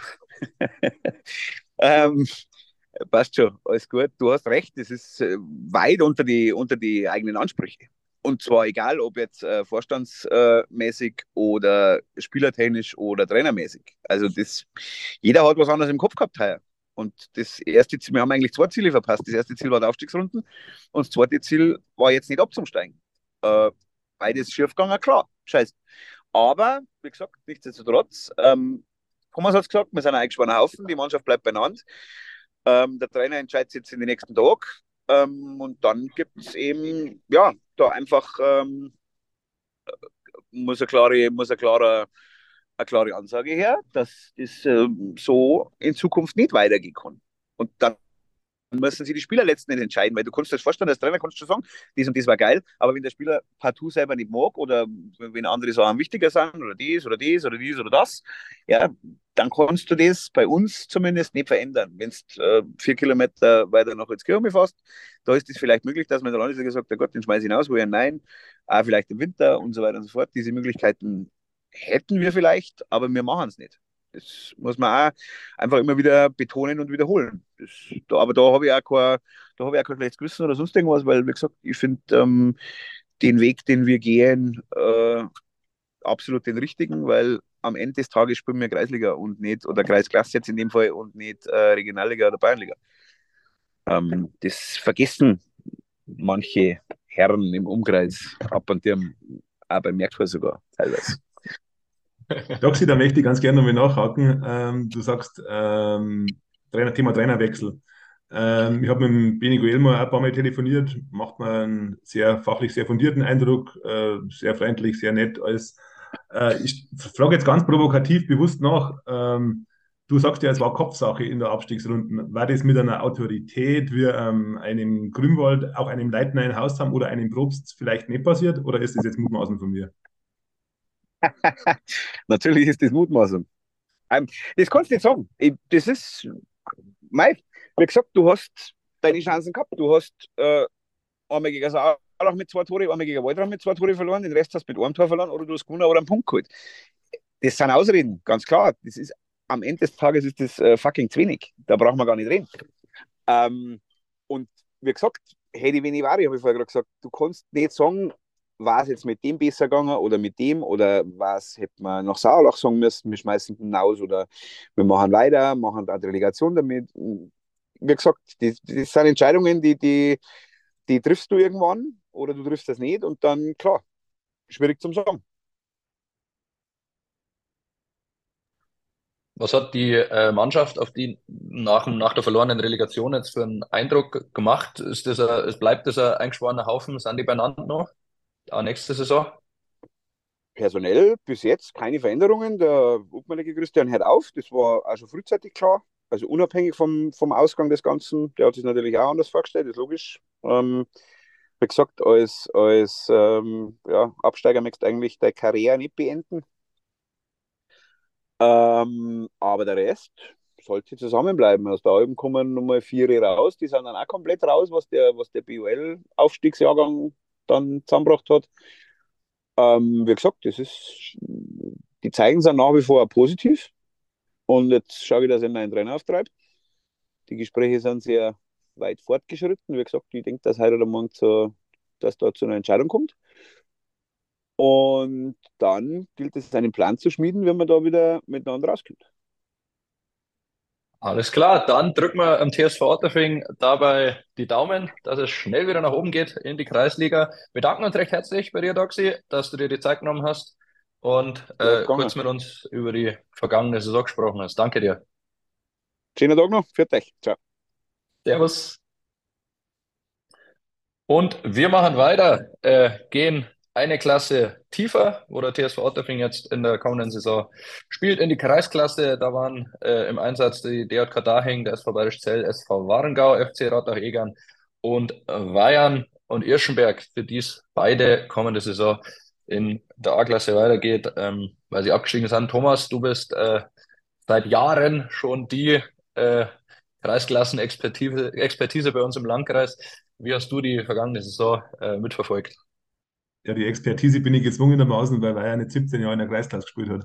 ähm, Passt schon, alles gut. Du hast recht, das ist äh, weit unter die, unter die eigenen Ansprüche. Und zwar egal, ob jetzt äh, vorstandsmäßig oder spielertechnisch oder trainermäßig. Also das, jeder hat was anderes im Kopf gehabt heuer. Und das erste Ziel, wir haben eigentlich zwei Ziele verpasst. Das erste Ziel war der Aufstiegsrunden und das zweite Ziel war jetzt nicht abzusteigen. Äh, beides schief gegangen, klar, scheiße. Aber, wie gesagt, nichtsdestotrotz, ähm, Thomas hat es gesagt, wir sind ein eingeschworener Haufen, die Mannschaft bleibt beieinander. Ähm, der Trainer entscheidet jetzt in den nächsten Tag. Ähm, und dann gibt es eben, ja, da einfach ähm, muss eine klare, muss eine klare, eine klare Ansage her, dass das ähm, so in Zukunft nicht weitergehen kann. Und dann müssen sie die Spieler letzten Endes entscheiden, weil du kannst dir das vorstellen, als Trainer kannst du sagen, dies und das war geil, aber wenn der Spieler partout selber nicht mag oder wenn andere Sachen wichtiger sind oder dies oder dies oder dies oder das, ja, dann kannst du das bei uns zumindest nicht verändern. Wenn du äh, vier Kilometer weiter nach Holzkirchen fährst, da ist es vielleicht möglich, dass man in der Landesliga sagt, der Gott, den schmeiß ich hinaus, wo ja nein, auch vielleicht im Winter und so weiter und so fort. Diese Möglichkeiten hätten wir vielleicht, aber wir machen es nicht. Das muss man auch einfach immer wieder betonen und wiederholen. Das, da, aber da habe ich auch kein, da habe ich auch kein schlechtes Gewissen oder sonst irgendwas, weil, wie gesagt, ich finde ähm, den Weg, den wir gehen, äh, absolut den richtigen, weil am Ende des Tages spielen wir Kreisliga und nicht, oder Kreisklasse jetzt in dem Fall und nicht äh, Regionalliga oder Bayernliga. Ähm, das vergessen manche Herren im Umkreis ab und zu, auch beim Merkfall sogar teilweise. Doxy, da möchte ich ganz gerne nochmal nachhaken. Ähm, du sagst, ähm, Trainer, Thema Trainerwechsel. Ähm, ich habe mit dem Beni Guillermo ein paar Mal telefoniert, macht mir einen sehr fachlich sehr fundierten Eindruck, äh, sehr freundlich, sehr nett. Alles. Äh, ich frage jetzt ganz provokativ bewusst nach. Ähm, du sagst ja, es war Kopfsache in der Abstiegsrunde. War das mit einer Autorität wie ähm, einem Grünwald, auch einem Leitner in Haus haben oder einem Probst vielleicht nicht passiert? Oder ist das jetzt Mutmaßen von mir? Natürlich ist das Mutmaßung. Ähm, das kannst du nicht sagen. Ich, das ist, mei, wie gesagt, du hast deine Chancen gehabt. Du hast äh, einmal gegen Saarlach mit zwei Tore, einmal gegen Waldrang mit zwei Tore verloren, den Rest hast du mit einem Tor verloren oder du hast gewonnen oder einen Punkt geholt. Das sind Ausreden, ganz klar. Das ist, am Ende des Tages ist das äh, fucking zu wenig. Da brauchen wir gar nicht reden. Ähm, und wie gesagt, hätte ich wenig Ware, habe ich vorher gerade gesagt, du kannst nicht sagen, war es jetzt mit dem besser gegangen oder mit dem oder was hätte man nach Saarlach sagen müssen, wir schmeißen den raus oder wir machen weiter, machen eine Relegation damit. Wie gesagt, das, das sind Entscheidungen, die, die, die triffst du irgendwann oder du triffst das nicht und dann, klar, schwierig zum Sagen. Was hat die äh, Mannschaft auf die nach, nach der verlorenen Relegation jetzt für einen Eindruck gemacht? Ist das ein, es bleibt das ein eingeschworener Haufen? Sind die beieinander noch? Auch nächste Saison? Personell bis jetzt keine Veränderungen. Der Obmanlige Christian hört auf, das war auch schon frühzeitig klar. Also unabhängig vom, vom Ausgang des Ganzen. Der hat sich natürlich auch anders vorgestellt, ist logisch. Ähm, wie gesagt, als, als ähm, ja, Absteiger möchtest du eigentlich deine Karriere nicht beenden. Ähm, aber der Rest sollte zusammenbleiben. Aus der Alben kommen nochmal vier raus, die sind dann auch komplett raus, was der, was der B U L-Aufstiegsjahrgang dann zusammengebracht hat. Ähm, wie gesagt, das ist, die Zeichen sind nach wie vor positiv. Und jetzt schaue ich, dass er einen neuen Trainer auftreibt. Die Gespräche sind sehr weit fortgeschritten. Wie gesagt, ich denke, dass heute oder morgen zu, dass da zu einer Entscheidung kommt. Und dann gilt es, einen Plan zu schmieden, wenn man da wieder miteinander rauskommt. Alles klar, dann drücken wir am T S V Otterfing dabei die Daumen, dass es schnell wieder nach oben geht in die Kreisliga. Wir danken uns recht herzlich bei dir, Doxy, dass du dir die Zeit genommen hast und Ja, äh, gerne. kurz mit uns über die vergangene Saison gesprochen hast. Danke dir. Schönen Tag noch. Für dich. Ciao. Servus. Und wir machen weiter, äh, gehen eine Klasse tiefer, wo der T S V Otterfing jetzt in der kommenden Saison spielt, in die Kreisklasse. Da waren äh, im Einsatz die D J K Dahing, der S V Bayerisch Zell, S V Warengau, F C Rottach-Egern und Weyern und Irschenberg, für die es beide kommende Saison in der A-Klasse weitergeht, ähm, weil sie abgestiegen sind. Thomas, du bist äh, seit Jahren schon die äh, Kreisklassen-Expertise Expertise bei uns im Landkreis. Wie hast du die vergangene Saison äh, mitverfolgt? Ja, die Expertise bin ich gezwungenermaßen, weil er ja nicht siebzehn Jahre in der Kreisklasse gespielt hat.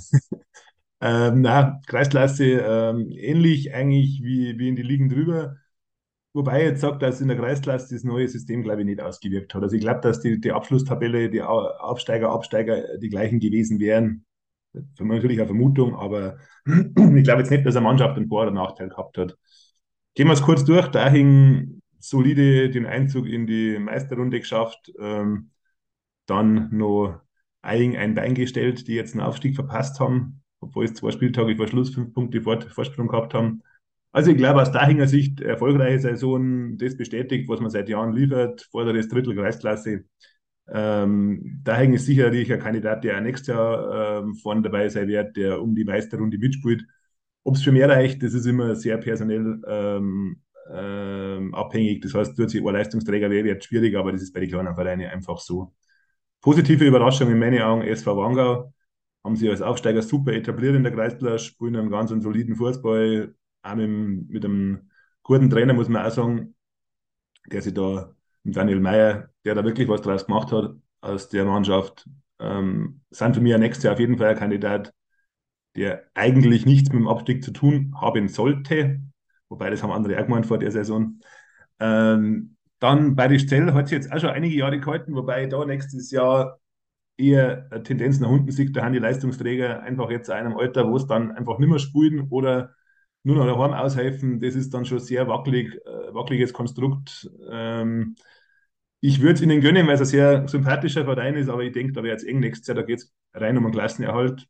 ähm, na, Kreisklasse ähm, ähnlich eigentlich wie, wie in die Ligen drüber. Wobei ich jetzt sagt, dass in der Kreisklasse das neue System, glaube ich, nicht ausgewirkt hat. Also ich glaube, dass die, die Abschlusstabelle, die Au- Aufsteiger, Absteiger die gleichen gewesen wären. Für mich natürlich eine Vermutung, aber ich glaube jetzt nicht, dass eine Mannschaft einen Vor- oder Nachteil gehabt hat. Gehen wir es kurz durch. Dahing solide den Einzug in die Meisterrunde geschafft. Ähm, dann noch Eying ein Bein gestellt, die jetzt einen Aufstieg verpasst haben, obwohl es zwei Spieltage vor Schluss fünf Punkte Vor Vorsprung gehabt haben. Also ich glaube, aus Dahinger Sicht erfolgreiche Saison, das bestätigt, was man seit Jahren liefert, vorderes Drittel Kreisklasse. Ähm, Dahing ist sicherlich ein Kandidat, der auch nächstes Jahr ähm, vorne dabei sein wird, der um die Meisterrunde mitspielt. Ob es für mehr reicht, das ist immer sehr personell ähm, ähm, abhängig. Das heißt, tut sich ein Leistungsträger wer wird schwierig, aber das ist bei den kleinen Vereinen einfach so. Positive Überraschung in meinen Augen, S V Wangau haben sie als Aufsteiger super etabliert in der Kreisklasse, spielen einen ganz einen soliden Fußball, auch mit, mit einem guten Trainer, muss man auch sagen, der sich da, mit Daniel Meyer, der da wirklich was draus gemacht hat aus der Mannschaft, ähm, sind für mich ein nächstes Jahr auf jeden Fall ein Kandidat, der eigentlich nichts mit dem Abstieg zu tun haben sollte, wobei das haben andere auch gemeint vor der Saison. Ähm, dann Bayerisch Zell hat sich jetzt auch schon einige Jahre gehalten, wobei da nächstes Jahr eher eine Tendenz nach unten sieht. Da haben die Leistungsträger einfach jetzt in einem Alter, wo es dann einfach nicht mehr spielen oder nur noch daheim aushelfen. Das ist dann schon sehr wackelig, äh, wackeliges Konstrukt. Ähm, ich würde es ihnen gönnen, weil es ein sehr sympathischer Verein ist, aber ich denke, da wäre jetzt eng nächstes Jahr, da geht es rein um einen Klassenerhalt.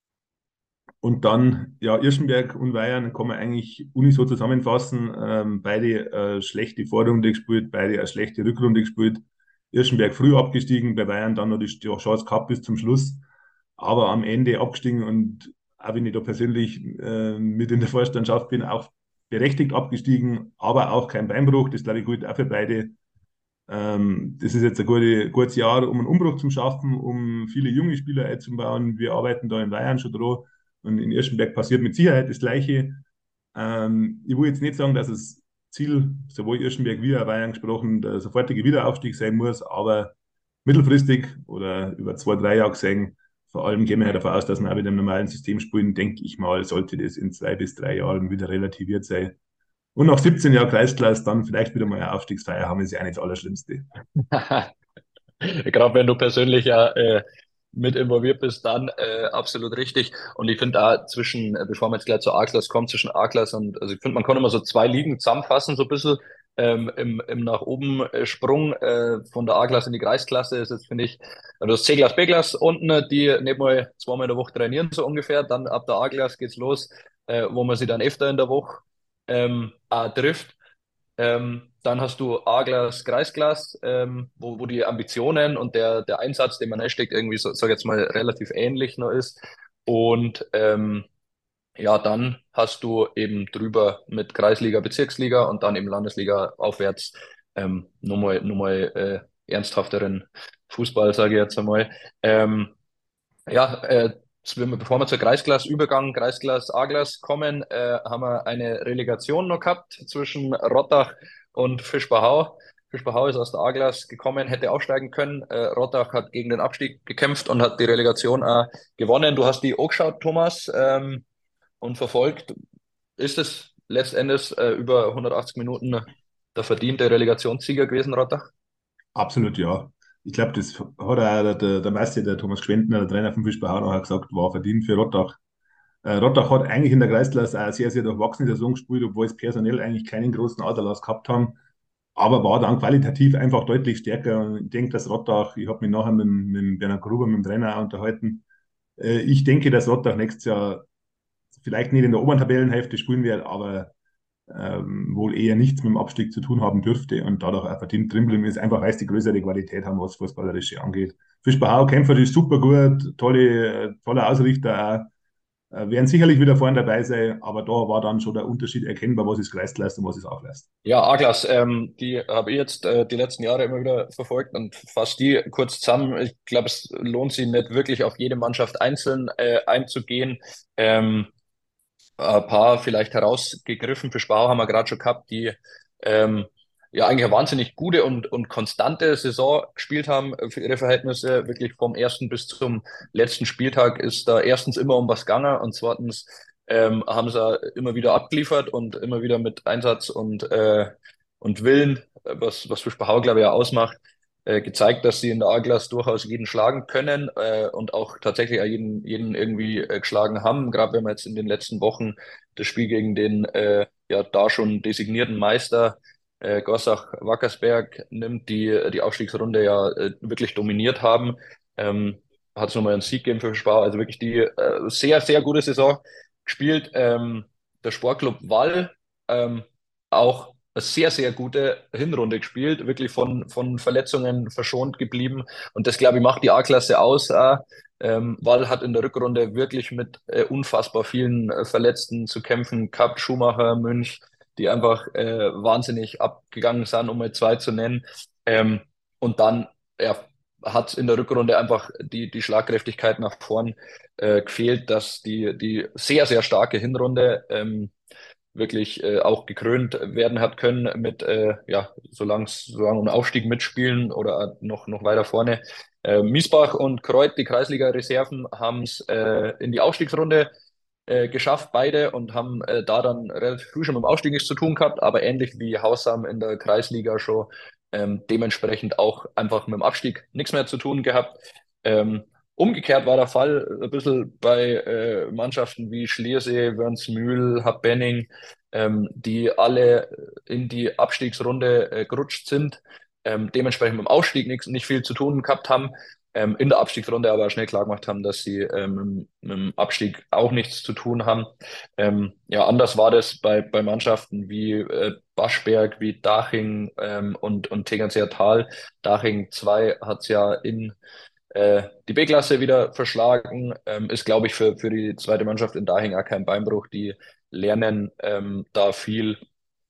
Und dann, ja, Irschenberg und Weyern kann man eigentlich uniso zusammenfassen. Ähm, beide äh, schlechte Vorrunde gespielt, beide eine schlechte Rückrunde gespielt. Irschenberg früh abgestiegen, bei Bayern dann noch die Chance gehabt bis zum Schluss, aber am Ende abgestiegen und auch wenn ich da persönlich äh, mit in der Vorstandschaft bin, auch berechtigt abgestiegen, aber auch kein Beinbruch. Das glaube ich gut auch für beide. Ähm, das ist jetzt ein gute, gutes Jahr, um einen Umbruch zu schaffen, um viele junge Spieler einzubauen. Wir arbeiten da in Bayern schon dran und in Irschenberg passiert mit Sicherheit das Gleiche. Ähm, ich will jetzt nicht sagen, dass das Ziel, sowohl Irschenberg wie auch Bayern gesprochen, der sofortige Wiederaufstieg sein muss, aber mittelfristig oder über zwei, drei Jahre gesehen, vor allem gehen wir ja davon aus, dass wir auch mit einem normalen System spielen, denke ich mal, sollte das in zwei bis drei Jahren wieder relativiert sein. Und nach siebzehn Jahren Kreisklasse dann vielleicht wieder mal eine Aufstiegsfeier haben, ist ja auch nicht das Allerschlimmste. Gerade wenn du persönlich ja äh, mit involviert bist, dann äh, absolut richtig. Und ich finde da zwischen, äh, bevor man jetzt gleich zur A-Klasse kommt, zwischen A-Klasse und, also ich finde, man kann immer so zwei Ligen zusammenfassen, so ein bisschen. Ähm, im, im nach oben äh, Sprung äh, von der A-Klasse in die Kreisklasse ist jetzt, finde ich, also das C-Klasse, B-Klasse unten, die nicht mal zweimal in der Woche trainieren, so ungefähr. Dann ab der A-Klasse geht's los, äh, wo man sich dann öfter in der Woche ähm, auch trifft. Ähm, dann hast du A-Glas, Kreisglas, ähm, wo, wo die Ambitionen und der, der Einsatz, den man einsteckt, irgendwie, so, sag jetzt mal, relativ ähnlich noch ist. Und ähm, ja, dann hast du eben drüber mit Kreisliga, Bezirksliga und dann eben Landesliga aufwärts ähm, nochmal, nochmal äh, ernsthafteren Fußball, sage ich jetzt einmal. Ähm, ja, äh, bevor wir zur Kreisklasse-Übergang, Kreisklasse-A-Klasse kommen, äh, haben wir eine Relegation noch gehabt zwischen Rottach und Fischbachau. Fischbachau ist aus der A-Klasse gekommen, hätte aufsteigen können. Äh, Rottach hat gegen den Abstieg gekämpft und hat die Relegation auch gewonnen. Du hast die auch geschaut, Thomas, ähm, und verfolgt. Ist es letztendlich äh, über hundertachtzig Minuten der verdiente Relegationssieger gewesen, Rottach? Absolut, ja. Ich glaube, das hat auch der, der, der Meister, der Thomas Gschwendner, der Trainer von Fischbach, auch noch gesagt, war verdient für Rottach. Äh, Rottach hat eigentlich in der Kreisklasse auch eine sehr, sehr durchwachsene Saison gespielt, obwohl es personell eigentlich keinen großen Aderlass gehabt haben, aber war dann qualitativ einfach deutlich stärker. Und ich denke, dass Rottach, ich habe mich nachher mit, mit Bernhard Gruber, mit dem Trainer auch unterhalten, äh, ich denke, dass Rottach nächstes Jahr vielleicht nicht in der oberen Tabellenhälfte spielen wird, aber ähm, wohl eher nichts mit dem Abstieg zu tun haben dürfte und dadurch auch verdient drin bleiben ist, einfach weil sie die größere Qualität haben, was Fußballerische angeht. Fischbachau kämpferisch super gut, tolle, tolle Ausrichter auch, äh, werden sicherlich wieder vorne dabei sein, aber da war dann schon der Unterschied erkennbar, was ist Kreisklasse und was ist Aufleist. Ja, A-Class, ähm, die habe ich jetzt äh, die letzten Jahre immer wieder verfolgt und fasse die kurz zusammen. Ich glaube, es lohnt sich nicht wirklich auf jede Mannschaft einzeln äh, einzugehen. Ähm, ein paar vielleicht herausgegriffen. Für Spau haben wir gerade schon gehabt, die ähm, ja eigentlich eine wahnsinnig gute und, und konstante Saison gespielt haben für ihre Verhältnisse. Wirklich vom ersten bis zum letzten Spieltag ist da erstens immer um was gegangen und zweitens ähm, haben sie immer wieder abgeliefert und immer wieder mit Einsatz und, äh, und Willen, was, was für Spau, glaube ich, ja ausmacht, äh, gezeigt, dass sie in der A-Class durchaus jeden schlagen können äh, und auch tatsächlich auch jeden, jeden irgendwie äh, geschlagen haben. Gerade wenn man jetzt in den letzten Wochen das Spiel gegen den äh, ja da schon designierten Meister äh, Gorsach-Wackersberg nimmt, die die Aufstiegsrunde ja äh, wirklich dominiert haben. Ähm, hat es nochmal einen Sieg gegeben für Spar, also wirklich die äh, sehr, sehr gute Saison gespielt. Ähm, der Sportclub Wall ähm, auch eine sehr, sehr gute Hinrunde gespielt, wirklich von, von Verletzungen verschont geblieben. Und das, glaube ich, macht die A-Klasse aus. Auch. Ähm, Wall hat in der Rückrunde wirklich mit äh, unfassbar vielen äh, Verletzten zu kämpfen gehabt. Schumacher, Münch, die einfach äh, wahnsinnig abgegangen sind, um mal zwei zu nennen. Ähm, und dann ja, hat in der Rückrunde einfach die, die Schlagkräftigkeit nach vorn äh, gefehlt, dass die, die sehr, sehr starke Hinrunde ähm, wirklich äh, auch gekrönt werden hat können mit, äh, ja, solange solange um Aufstieg mitspielen oder noch, noch weiter vorne. Äh, Miesbach und Kreuth, die Kreisliga-Reserven, haben es äh, in die Aufstiegsrunde äh, geschafft, beide, und haben äh, da dann relativ früh schon mit dem Aufstieg nichts zu tun gehabt, aber ähnlich wie Haussam in der Kreisliga schon ähm, dementsprechend auch einfach mit dem Abstieg nichts mehr zu tun gehabt. Ähm, Umgekehrt war der Fall ein bisschen bei äh, Mannschaften wie Schliersee, Wörnsmühl, Habbenning, ähm, die alle in die Abstiegsrunde äh, gerutscht sind, ähm, dementsprechend mit dem Aufstieg nix, nicht viel zu tun gehabt haben, ähm, in der Abstiegsrunde aber schnell klar gemacht haben, dass sie ähm, mit dem Abstieg auch nichts zu tun haben. Ähm, ja, anders war das bei, bei Mannschaften wie äh, Baschberg, wie Daching ähm, und, und Tegernseer Tal. Daching zwei hat es ja in äh, die B-Klasse wieder verschlagen. Ähm, ist, glaube ich, für, für die zweite Mannschaft in Dahing auch kein Beinbruch. Die lernen ähm, da viel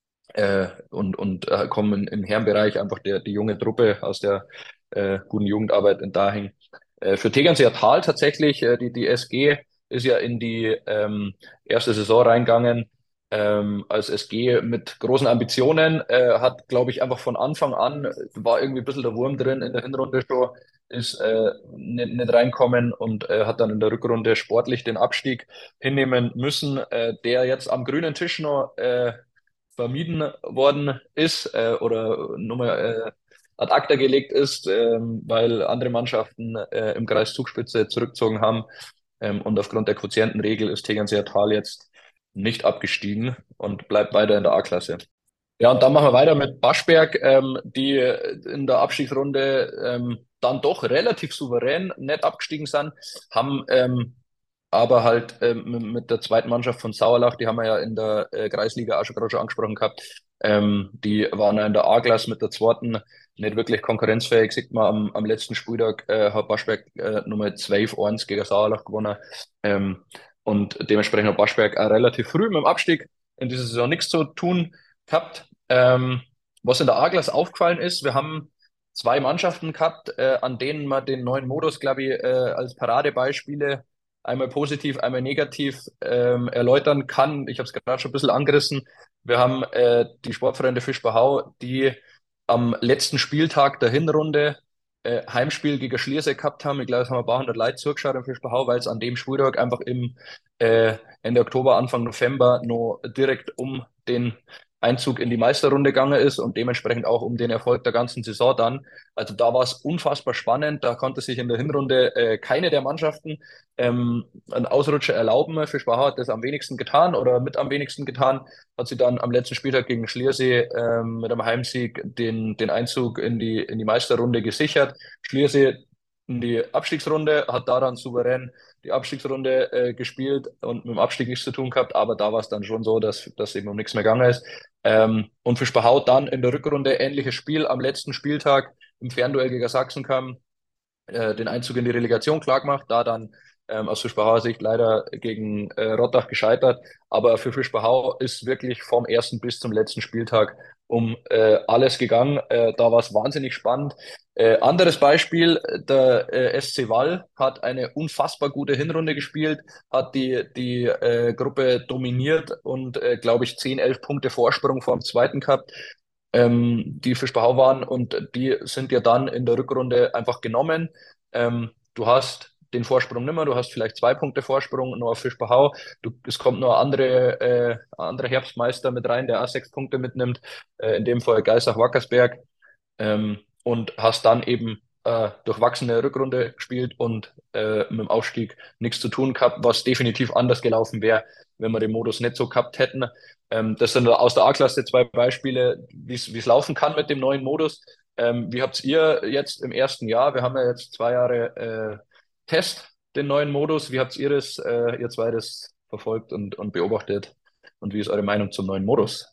äh, und, und äh, kommen im Herrenbereich einfach der, die junge Truppe aus der äh, guten Jugendarbeit in Dahing. Äh, für Tegernseer Tal tatsächlich, äh, die, die S G ist ja in die ähm, erste Saison reingegangen ähm, als S G mit großen Ambitionen, äh, hat, glaube ich, einfach von Anfang an, war irgendwie ein bisschen der Wurm drin in der Hinrunde schon, ist äh, nicht, nicht reinkommen und äh, hat dann in der Rückrunde sportlich den Abstieg hinnehmen müssen, äh, der jetzt am grünen Tisch noch äh, vermieden worden ist äh, oder nochmal äh, ad acta gelegt ist, ähm, weil andere Mannschaften äh, im Kreis Zugspitze zurückgezogen haben. Ähm, und aufgrund der Quotientenregel ist Tegernseer Tal jetzt nicht abgestiegen und bleibt weiter in der A-Klasse. Ja, und dann machen wir weiter mit Baschberg, ähm, die in der Abstiegsrunde ähm, dann doch relativ souverän nicht abgestiegen sind, haben ähm, aber halt ähm, mit mit der zweiten Mannschaft von Sauerlach, die haben wir ja in der äh, Kreisliga auch schon gerade schon angesprochen gehabt, ähm, die waren ja in der A-Klasse mit der zweiten nicht wirklich konkurrenzfähig. Sieht man am, am letzten Spieltag äh, hat Baschberg äh, Nummer zwölf eins gegen Sauerlach gewonnen. Ähm, und dementsprechend hat Baschberg auch relativ früh mit dem Abstieg in dieser Saison nichts zu tun gehabt. Ähm, was in der A-Klasse aufgefallen ist, wir haben zwei Mannschaften gehabt, äh, an denen man den neuen Modus, glaube ich, äh, als Paradebeispiele einmal positiv, einmal negativ ähm, erläutern kann. Ich habe es gerade schon ein bisschen angerissen. Wir haben äh, die Sportfreunde Fischbachau, die am letzten Spieltag der Hinrunde äh, Heimspiel gegen Schliersee gehabt haben. Ich glaube, es haben ein paar hundert Leute zugeschaut im Fischbachau, weil es an dem Spieltag einfach im äh, Ende Oktober, Anfang November noch direkt um den Einzug in die Meisterrunde gegangen ist und dementsprechend auch um den Erfolg der ganzen Saison dann. Also da war es unfassbar spannend. Da konnte sich in der Hinrunde äh, keine der Mannschaften ähm, einen Ausrutscher erlauben. Fischbach hat das am wenigsten getan oder mit am wenigsten getan. Hat sie dann am letzten Spieltag gegen Schliersee ähm, mit einem Heimsieg den, den Einzug in die, in die Meisterrunde gesichert. Schliersee in die Abstiegsrunde, hat daran souverän die Abstiegsrunde äh, gespielt und mit dem Abstieg nichts zu tun gehabt, aber da war es dann schon so, dass, dass eben um nichts mehr gegangen ist. Ähm, und für Spahau dann in der Rückrunde ähnliches Spiel am letzten Spieltag im Fernduell gegen Sachsen kam, äh, den Einzug in die Relegation klar gemacht, da dann ähm, aus Fischbachauer Sicht leider gegen äh, Rottach gescheitert. Aber für Fischbachau ist wirklich vom ersten bis zum letzten Spieltag um äh, alles gegangen. Äh, da war es wahnsinnig spannend. Äh, anderes Beispiel, der äh, S C Wall hat eine unfassbar gute Hinrunde gespielt, hat die, die äh, Gruppe dominiert und, äh, glaube ich, zehn, elf Punkte Vorsprung vor dem zweiten gehabt, ähm, die Fischbach waren und die sind ja dann in der Rückrunde einfach genommen. Ähm, du hast den Vorsprung nimmer, du hast vielleicht zwei Punkte Vorsprung nur auf Fischbachau. Du, es kommt nur andere, äh, andere Herbstmeister mit rein, der auch sechs Punkte mitnimmt, äh, in dem Fall Geisach-Wackersberg, ähm, und hast dann eben äh, durchwachsene Rückrunde gespielt und äh, mit dem Aufstieg nichts zu tun gehabt, was definitiv anders gelaufen wäre, wenn wir den Modus nicht so gehabt hätten. Ähm, das sind aus der A-Klasse zwei Beispiele, wie es laufen kann mit dem neuen Modus. Ähm, wie habt ihr jetzt im ersten Jahr, wir haben ja jetzt zwei Jahre äh, Test, den neuen Modus, wie habt ihr das, äh, ihr zwei das verfolgt und, und beobachtet? Und wie ist eure Meinung zum neuen Modus?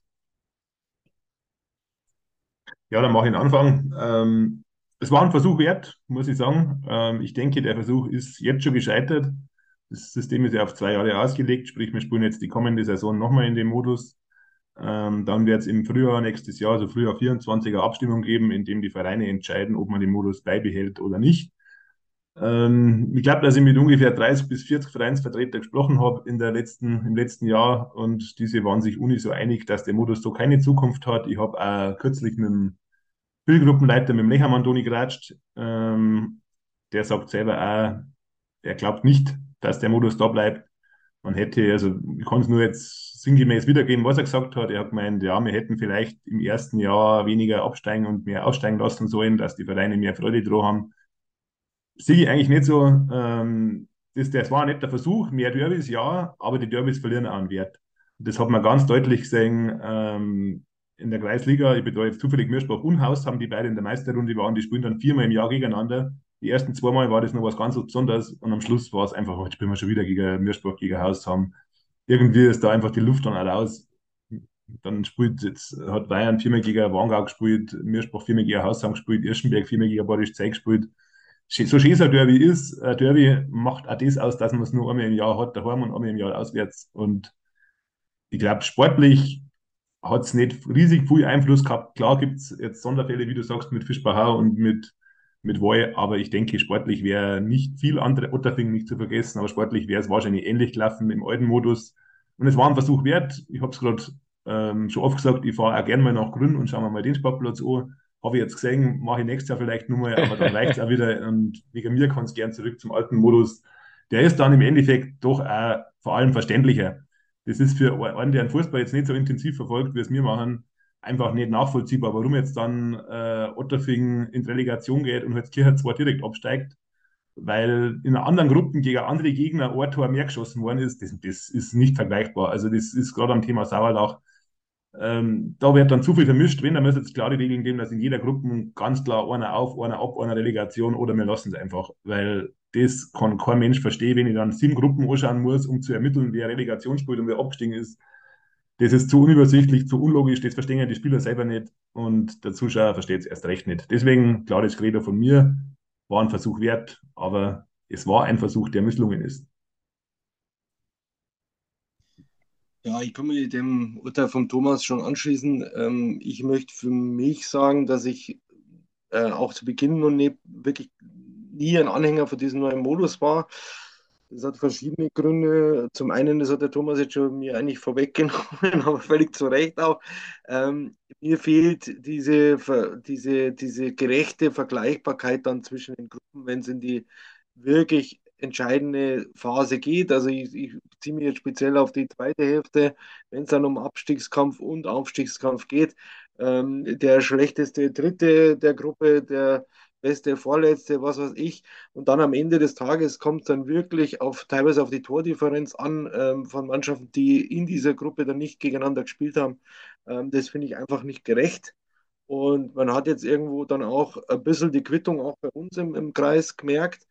Ja, dann mache ich einen Anfang. Ähm, es war ein Versuch wert, muss ich sagen. Ähm, ich denke, der Versuch ist jetzt schon gescheitert. Das System ist ja auf zwei Jahre ausgelegt, sprich, wir spielen jetzt die kommende Saison nochmal in dem Modus. Ähm, dann wird es im Frühjahr nächstes Jahr, also Frühjahr vierundzwanziger Abstimmung geben, in dem die Vereine entscheiden, ob man den Modus beibehält oder nicht. Ähm, ich glaube, dass ich mit ungefähr dreißig bis vierzig Vereinsvertretern gesprochen habe in der letzten, im letzten Jahr und diese waren sich uni so einig, dass der Modus so keine Zukunft hat. Ich habe auch kürzlich mit dem Spielgruppenleiter, mit dem Lechermann Toni geratscht. Ähm, der sagt selber auch, er glaubt nicht, dass der Modus da bleibt. Man hätte, also ich kann es nur jetzt sinngemäß wiedergeben, was er gesagt hat. Er hat gemeint, ja, wir hätten vielleicht im ersten Jahr weniger absteigen und mehr aussteigen lassen sollen, dass die Vereine mehr Freude dran haben. Sehe ich eigentlich nicht so. Ähm, das, das war ein netter Versuch, mehr Derbys, ja, aber die Derbys verlieren auch an Wert. Das hat man ganz deutlich gesehen ähm, in der Kreisliga. Ich betreue jetzt zufällig Mirschbach Unhaus, haben die beide in der Meisterrunde waren, die spielen dann viermal im Jahr gegeneinander. Die ersten zweimal war das noch was ganz Besonderes und am Schluss war es einfach, jetzt spielen wir schon wieder gegen Mirschbach, gegen Haus haben. Irgendwie ist da einfach die Luft dann auch raus. Dann spielt jetzt, hat Bayern viermal gegen Wangau gespielt, Mirschbach viermal gegen Haus haben gespielt, Irschenberg viermal gegen Badisch Zeig gespielt. So schön ein Derby ist, ein Derby macht auch das aus, dass man es nur einmal im Jahr hat, daheim und einmal im Jahr auswärts. Und ich glaube, sportlich hat es nicht riesig viel Einfluss gehabt. Klar gibt es jetzt Sonderfälle, wie du sagst, mit Fischbachau und mit, mit Woy, aber ich denke, sportlich wäre nicht viel andere, Otterfing nicht zu vergessen, aber sportlich wäre es wahrscheinlich ähnlich gelaufen im alten Modus. Und es war ein Versuch wert. Ich habe es gerade ähm, schon oft gesagt, ich fahre auch gerne mal nach Grün und schaue mir mal den Sportplatz an. Habe ich jetzt gesehen, mache ich nächstes Jahr vielleicht nur mal, aber dann reicht es auch wieder. Und wegen mir kann es gern zurück zum alten Modus. Der ist dann im Endeffekt doch auch vor allem verständlicher. Das ist für einen, der den Fußball jetzt nicht so intensiv verfolgt, wie es wir machen, einfach nicht nachvollziehbar, warum jetzt dann äh, Otterfing in Relegation geht und Holzkirchen zwar direkt absteigt, weil in anderen Gruppen gegen andere Gegner ein Tor mehr geschossen worden ist. Das, das ist nicht vergleichbar. Also das ist gerade am Thema Sauerlach. Ähm, da wird dann zu viel vermischt. Wenn, dann müsste es klare Regeln geben, dass in jeder Gruppe ganz klar einer auf, einer ab, einer Relegation oder wir lassen es einfach. Weil das kann kein Mensch verstehen, wenn ich dann sieben Gruppen anschauen muss, um zu ermitteln, wer Relegation spielt und wer abgestiegen ist. Das ist zu unübersichtlich, zu unlogisch, das verstehen ja die Spieler selber nicht und der Zuschauer versteht es erst recht nicht. Deswegen, klares Credo von mir, war ein Versuch wert, aber es war ein Versuch, der misslungen ist. Ja, ich kann mich dem Urteil von Thomas schon anschließen. Ähm, ich möchte für mich sagen, dass ich äh, auch zu Beginn noch nicht wirklich nie ein Anhänger von diesem neuen Modus war. Das hat verschiedene Gründe. Zum einen, das hat der Thomas jetzt schon mir eigentlich vorweggenommen, aber völlig zu Recht auch. Ähm, mir fehlt diese, ver- diese, diese gerechte Vergleichbarkeit dann zwischen den Gruppen, wenn es in die wirklich entscheidende Phase geht. Also ich, ich ziehe mich jetzt speziell auf die zweite Hälfte, wenn es dann um Abstiegskampf und Aufstiegskampf geht. Ähm, der schlechteste Dritte der Gruppe, der beste Vorletzte, was weiß ich. Und dann am Ende des Tages kommt es dann wirklich auf teilweise auf die Tordifferenz an ähm, von Mannschaften, die in dieser Gruppe dann nicht gegeneinander gespielt haben. Ähm, das finde ich einfach nicht gerecht. Und man hat jetzt irgendwo dann auch ein bisschen die Quittung auch bei uns im, im Kreis gemerkt.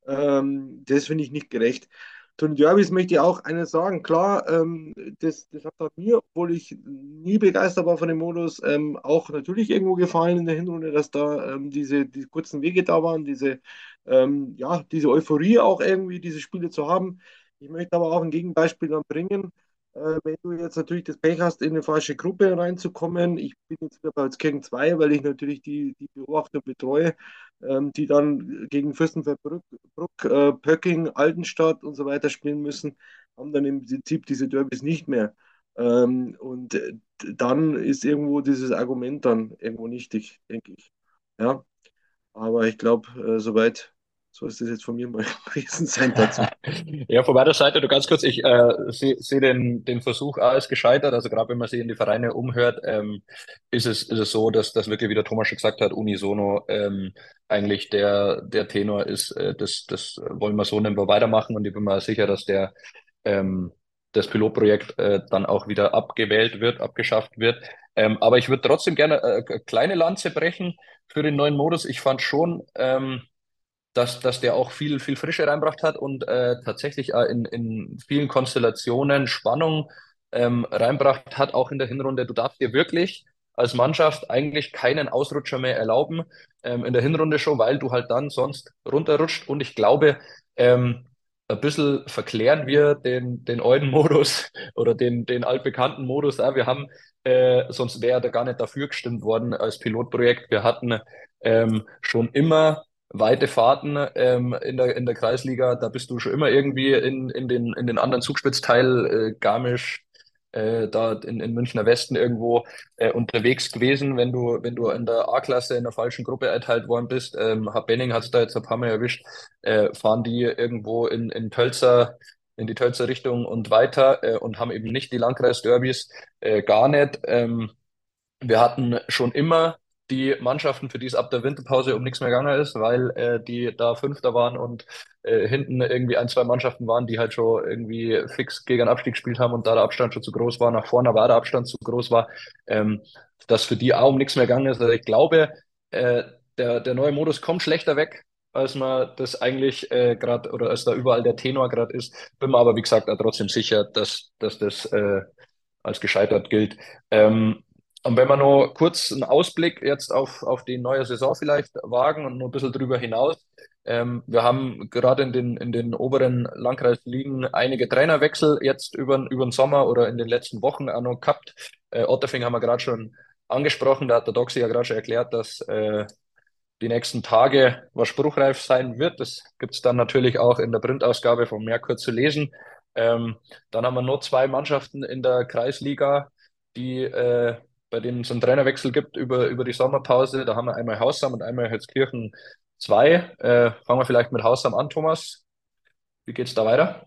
Ähm, das finde ich nicht gerecht. Zu den Derbys möchte ich auch eines sagen. Klar, ähm, das, das hat auch mir, obwohl ich nie begeistert war von dem Modus, ähm, auch natürlich irgendwo gefallen in der Hinrunde, dass da ähm, diese die kurzen Wege da waren, diese, ähm, ja, diese Euphorie auch irgendwie, diese Spiele zu haben. Ich möchte aber auch ein Gegenbeispiel dann bringen. Äh, wenn du jetzt natürlich das Pech hast, in eine falsche Gruppe reinzukommen, ich bin jetzt wieder bei Holzkirchen zwei, weil ich natürlich die, die Beobachter betreue, ähm, die dann gegen Fürstenfeldbruck, Bruck, äh, Pöcking, Altenstadt und so weiter spielen müssen, haben dann im Prinzip diese Derbys nicht mehr. Ähm, und äh, dann ist irgendwo dieses Argument dann irgendwo nichtig, denke ich. Ja, aber ich glaube, äh, soweit soll es das jetzt von mir mal gewesen sein dazu. Ja, von meiner Seite, du ganz kurz, ich äh, sehe seh den, den Versuch als gescheitert. Also gerade wenn man sich in die Vereine umhört, ähm, ist es, ist es so, dass das wirklich, wie der Thomas schon gesagt hat, unisono ähm, eigentlich der, der Tenor ist, äh, das, das wollen wir so nehmen wir weitermachen und ich bin mir sicher, dass der ähm, das Pilotprojekt äh, dann auch wieder abgewählt wird, abgeschafft wird. Ähm, aber ich würde trotzdem gerne äh, eine kleine Lanze brechen für den neuen Modus. Ich fand schon, ähm, dass, dass der auch viel, viel Frische reinbracht hat und äh, tatsächlich äh, in, in vielen Konstellationen Spannung ähm, reinbracht hat, auch in der Hinrunde. Du darfst dir wirklich als Mannschaft eigentlich keinen Ausrutscher mehr erlauben, ähm, in der Hinrunde schon, weil du halt dann sonst runterrutscht. Und ich glaube, ähm, ein bisschen verklären wir den, den alten Modus oder den, den altbekannten Modus. Auch. Wir haben, äh, sonst wäre da gar nicht dafür gestimmt worden als Pilotprojekt. Wir hatten ähm, schon immer weite Fahrten ähm, in der, in der Kreisliga, da bist du schon immer irgendwie in, in den, in den anderen Zugspitzteil, äh, Garmisch, äh, da in, in Münchner Westen irgendwo äh, unterwegs gewesen, wenn du, wenn du in der A-Klasse in der falschen Gruppe erteilt worden bist. Ähm, Benning hat es da jetzt ein paar Mal erwischt, äh, fahren die irgendwo in, in Tölzer, in die Tölzer Richtung und weiter äh, und haben eben nicht die Landkreisderbys, äh, gar nicht. Ähm, wir hatten schon immer die Mannschaften, für die es ab der Winterpause um nichts mehr gegangen ist, weil äh, die da Fünfter waren und äh, hinten irgendwie ein, zwei Mannschaften waren, die halt schon irgendwie fix gegen den Abstieg gespielt haben und da der Abstand schon zu groß war, nach vorne war der Abstand zu groß war, ähm, dass für die auch um nichts mehr gegangen ist. Also ich glaube, äh, der, der neue Modus kommt schlechter weg, als man das eigentlich äh, gerade oder als da überall der Tenor gerade ist. Bin mir aber, wie gesagt, auch trotzdem sicher, dass, dass das äh, als gescheitert gilt. Ähm, und wenn wir noch kurz einen Ausblick jetzt auf, auf die neue Saison vielleicht wagen und noch ein bisschen drüber hinaus. Ähm, wir haben gerade in den, in den oberen Landkreisligen einige Trainerwechsel jetzt über, über den Sommer oder in den letzten Wochen auch noch gehabt. Äh, Otterfing haben wir gerade schon angesprochen, da hat der Doxy ja gerade schon erklärt, dass äh, die nächsten Tage was spruchreif sein wird. Das gibt es dann natürlich auch in der Printausgabe von Merkur zu lesen. Ähm, dann haben wir noch zwei Mannschaften in der Kreisliga, die äh, bei denen es einen Trainerwechsel gibt über, über die Sommerpause. Da haben wir einmal Haussam und einmal Hetzkirchen zwei. Äh, fangen wir vielleicht mit Haussam an, Thomas. Wie geht's da weiter?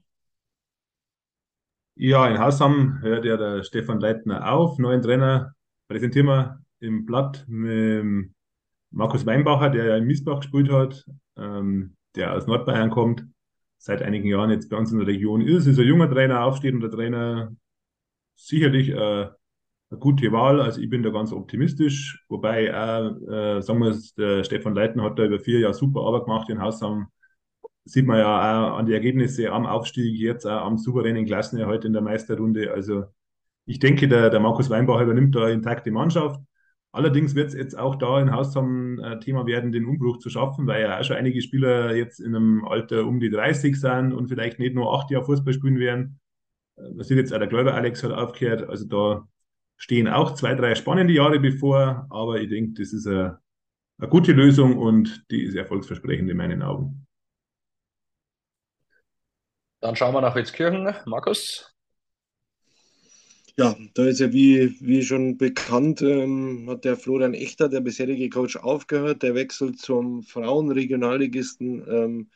Ja, in Hausham hört ja der Stefan Leitner auf, neuen Trainer. Präsentieren wir im Blatt mit Markus Weinbacher, der ja in Miesbach gespielt hat, ähm, der aus Nordbayern kommt, seit einigen Jahren jetzt bei uns in der Region ist. Ist ein junger Trainer, aufstehender Trainer, sicherlich äh, eine gute Wahl. Also ich bin da ganz optimistisch, wobei auch, äh, sagen wir es, der Stefan Leitner hat da über vier Jahre super Arbeit gemacht in Hausham. Sieht man ja auch an die Ergebnisse am Aufstieg, jetzt auch am souveränen Klassenerhalt in der Meisterrunde. Also ich denke, der, der Markus Weinbach übernimmt da intakt die Mannschaft. Allerdings wird es jetzt auch da in Hausham äh, Thema werden, den Umbruch zu schaffen, weil ja auch schon einige Spieler jetzt in einem Alter um die dreißig sind und vielleicht nicht nur acht Jahre Fußball spielen werden. Äh, Man sieht jetzt auch, der Gläuber Alex hat aufgehört. Also da stehen auch zwei, drei spannende Jahre bevor, aber ich denke, das ist eine, eine gute Lösung und die ist erfolgsversprechend in meinen Augen. Dann schauen wir nach Witzkirchen. Markus? Ja, da ist ja wie, wie schon bekannt, ähm, hat der Florian Echter, der bisherige Coach, aufgehört. Der wechselt zum Frauenregionalligisten ähm,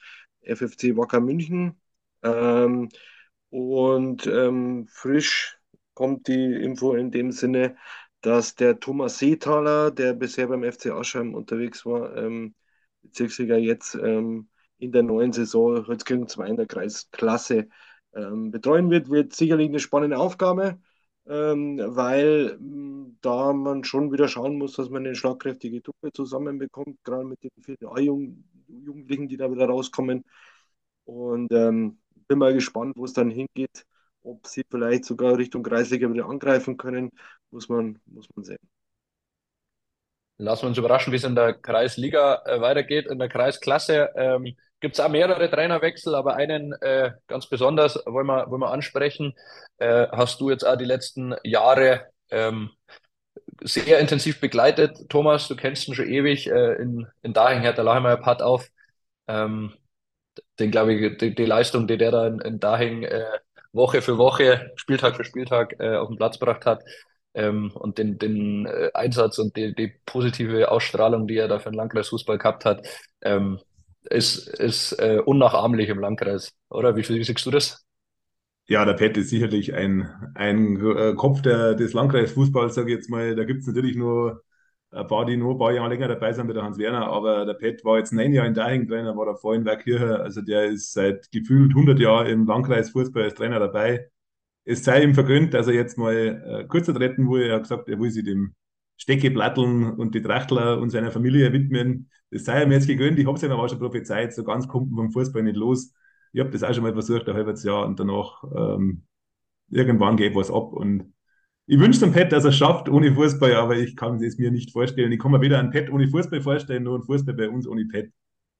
F F C Wacker München. Ähm, und ähm, frisch kommt die Info in dem Sinne, dass der Thomas Seethaler, der bisher beim F C Aschheim unterwegs war, ähm, Bezirksliga jetzt ähm, in der neuen Saison Holzkirchen zwei in der Kreisklasse ähm, betreuen wird, wird sicherlich eine spannende Aufgabe, ähm, weil mh, da man schon wieder schauen muss, dass man eine schlagkräftige Truppe zusammenbekommt, gerade mit den vielen A-Jugendlichen, die da wieder rauskommen. Und ähm, bin mal gespannt, wo es dann hingeht. Ob sie vielleicht sogar Richtung Kreisliga wieder angreifen können, muss man, muss man sehen. Lassen wir uns überraschen, wie es in der Kreisliga äh, weitergeht. In der Kreisklasse ähm, gibt es auch mehrere Trainerwechsel, aber einen äh, ganz besonders wollen wir, wollen wir ansprechen. Äh, hast du jetzt auch die letzten Jahre ähm, sehr intensiv begleitet. Thomas, du kennst ihn schon ewig. Äh, in, in Dahing hat der Lachemeier Part auf. Ähm, den, glaube ich, die, die Leistung, die der da in, in Dahing äh, Woche für Woche, Spieltag für Spieltag äh, auf den Platz gebracht hat, ähm, und den, den äh, Einsatz und die, die positive Ausstrahlung, die er da für den Landkreis Fußball gehabt hat, ähm, ist, ist äh, unnachahmlich im Landkreis, oder? Wie, wie siehst du das? Ja, der Pet ist sicherlich ein, ein äh, Kopf der, des Landkreisfußballs, sage ich jetzt mal. Da gibt es natürlich nur ein paar, die nur ein paar Jahre länger dabei sind, wie der Hans Werner, aber der Pet war jetzt neun Jahre in Dahing Trainer, war davor in Werkirchen, also der ist seit gefühlt hundert Jahren im Landkreisfußball als Trainer dabei. Es sei ihm vergönnt, dass er jetzt mal äh, kürzer treten will. Er hat gesagt, er will sich dem Steckeplatteln und die Trachtler und seiner Familie widmen. Das sei ihm jetzt gegönnt. Ich habe es ihm aber auch schon prophezeit, so ganz kommt man vom Fußball nicht los. Ich habe das auch schon mal versucht, ein halbes Jahr, und danach ähm, irgendwann geht was ab. Und ich wünsche dem Pet, dass er es schafft ohne Fußball, aber ich kann es mir nicht vorstellen. Ich kann mir weder einen Pet ohne Fußball vorstellen, noch einen Fußball bei uns ohne Pet.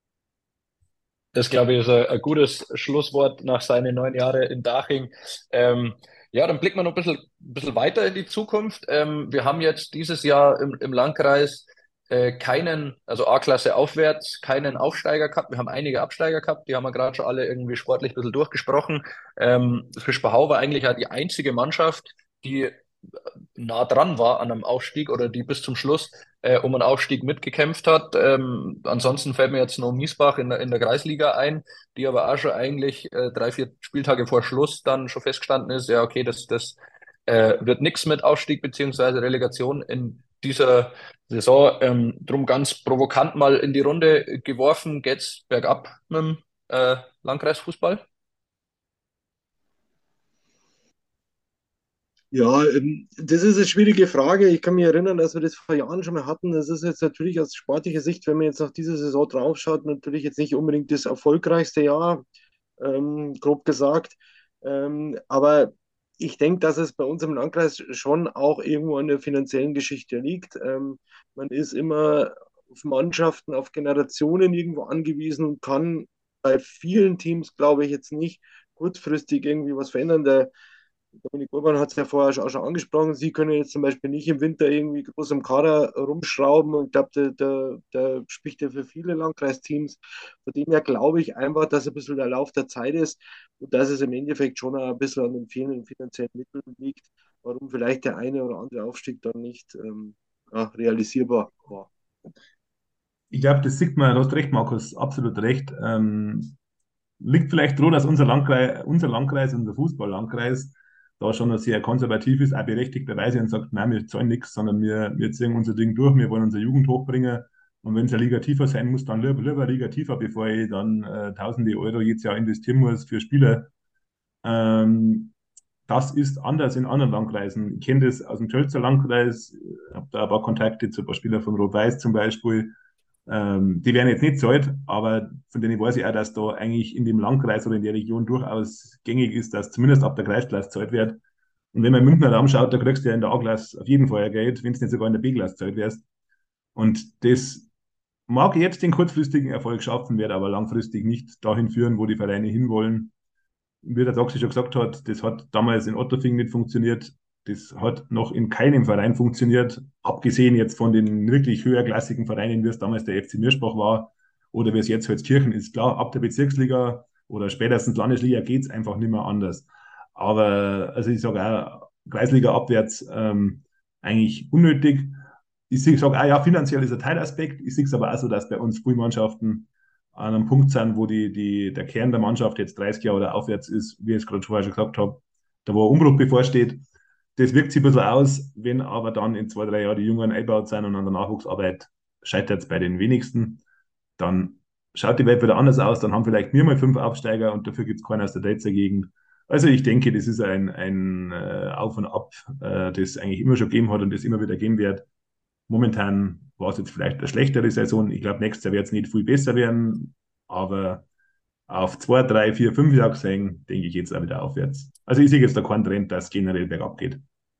Das, glaube ich, ist ein, ein gutes Schlusswort nach seinen neun Jahren in Daching. Ähm, ja, dann blicken wir noch ein bisschen, ein bisschen weiter in die Zukunft. Ähm, wir haben jetzt dieses Jahr im, im Landkreis äh, keinen, also A-Klasse aufwärts, keinen Aufsteiger gehabt. Wir haben einige Absteiger gehabt, die haben wir gerade schon alle irgendwie sportlich ein bisschen durchgesprochen. Ähm, Fischbachau war eigentlich ja die einzige Mannschaft, die nah dran war an einem Aufstieg oder die bis zum Schluss äh, um einen Aufstieg mitgekämpft hat. Ähm, ansonsten fällt mir jetzt noch Miesbach in der, in der Kreisliga ein, die aber auch schon eigentlich äh, drei, vier Spieltage vor Schluss dann schon festgestanden ist, ja, okay, das, das äh, wird nichts mit Aufstieg beziehungsweise Relegation in dieser Saison. Ähm, drum ganz provokant mal in die Runde geworfen, geht's bergab mit dem äh, Landkreisfußball? Ja, ähm, das ist eine schwierige Frage. Ich kann mich erinnern, dass wir das vor Jahren schon mal hatten. Das ist jetzt natürlich aus sportlicher Sicht, wenn man jetzt nach dieser Saison draufschaut, natürlich jetzt nicht unbedingt das erfolgreichste Jahr, ähm, grob gesagt. Ähm, aber ich denke, dass es bei uns im Landkreis schon auch irgendwo an der finanziellen Geschichte liegt. Ähm, man ist immer auf Mannschaften, auf Generationen irgendwo angewiesen und kann bei vielen Teams, glaube ich, jetzt nicht kurzfristig irgendwie was verändern. Der Dominik Urban hat es ja vorher auch schon angesprochen. Sie können jetzt zum Beispiel nicht im Winter irgendwie groß im Kader rumschrauben. Und ich glaube, der, der, der spricht ja für viele Landkreisteams. Von dem her glaube ich einfach, dass ein bisschen der Lauf der Zeit ist und dass es im Endeffekt schon ein bisschen an den fehlenden finanziellen Mitteln liegt, warum vielleicht der eine oder andere Aufstieg dann nicht ähm, ja, realisierbar war. Ich glaube, das sieht man, du hast recht, Markus, absolut recht. Ähm, liegt vielleicht daran, dass unser Landkreis, unser Landkreis, unser Fußballlandkreis, da schon noch sehr konservativ ist, auch berechtigterweise, und sagt, nein, wir zahlen nichts, sondern wir, wir ziehen unser Ding durch, wir wollen unsere Jugend hochbringen. Und wenn es eine Liga tiefer sein muss, dann lieber, lieber eine Liga tiefer, bevor ich dann äh, tausende Euro jedes Jahr investieren muss für Spieler. Ähm, Das ist anders in anderen Landkreisen. Ich kenne das aus dem Tölzer Landkreis, habe da ein paar Kontakte zu ein paar Spielern von Rot-Weiß zum Beispiel. Ähm, die werden jetzt nicht zahlt, aber von denen weiß ich auch, dass da eigentlich in dem Landkreis oder in der Region durchaus gängig ist, dass zumindest ab der Kreisklasse zahlt wird. Und wenn man im Münchner Raum schaut, da kriegst du ja in der A-Klasse auf jeden Fall ein Geld, wenn es nicht sogar in der B-Klasse zahlt wirst. Und das mag jetzt den kurzfristigen Erfolg schaffen, wird aber langfristig nicht dahin führen, wo die Vereine hinwollen. Wie der Taxi schon gesagt hat, das hat damals in Otterfing nicht funktioniert. Das hat noch in keinem Verein funktioniert, abgesehen jetzt von den wirklich höherklassigen Vereinen, wie es damals der F C Mirschbach war oder wie es jetzt Holzkirchen ist. Klar, ab der Bezirksliga oder spätestens Landesliga geht es einfach nicht mehr anders. Aber also ich sage auch, Kreisliga abwärts ähm, eigentlich unnötig. Ich sage auch, ja, finanziell ist ein Teilaspekt. Ich sehe es aber auch so, dass bei uns Spielmannschaften an einem Punkt sind, wo die, die, der Kern der Mannschaft jetzt dreißig Jahre oder aufwärts ist, wie ich es gerade vorher schon gesagt habe, da wo ein Umbruch bevorsteht. Das wirkt sich ein bisschen aus, wenn aber dann in zwei, drei Jahren die Jungen eingebaut sind und an der Nachwuchsarbeit scheitert es bei den wenigsten, dann schaut die Welt wieder anders aus, dann haben vielleicht wir mal fünf Aufsteiger und dafür gibt es keinen aus der Deizer Gegend. Also ich denke, das ist ein, ein äh, Auf und Ab, äh, das eigentlich immer schon gegeben hat und das immer wieder geben wird. Momentan war es jetzt vielleicht eine schlechtere Saison. Ich glaube, nächstes Jahr wird es nicht viel besser werden, aber auf zwei, drei, vier, fünf Jahre gesehen, denke ich jetzt auch wieder aufwärts. Also ich sehe jetzt da keinen Trend, dass es generell bergab geht.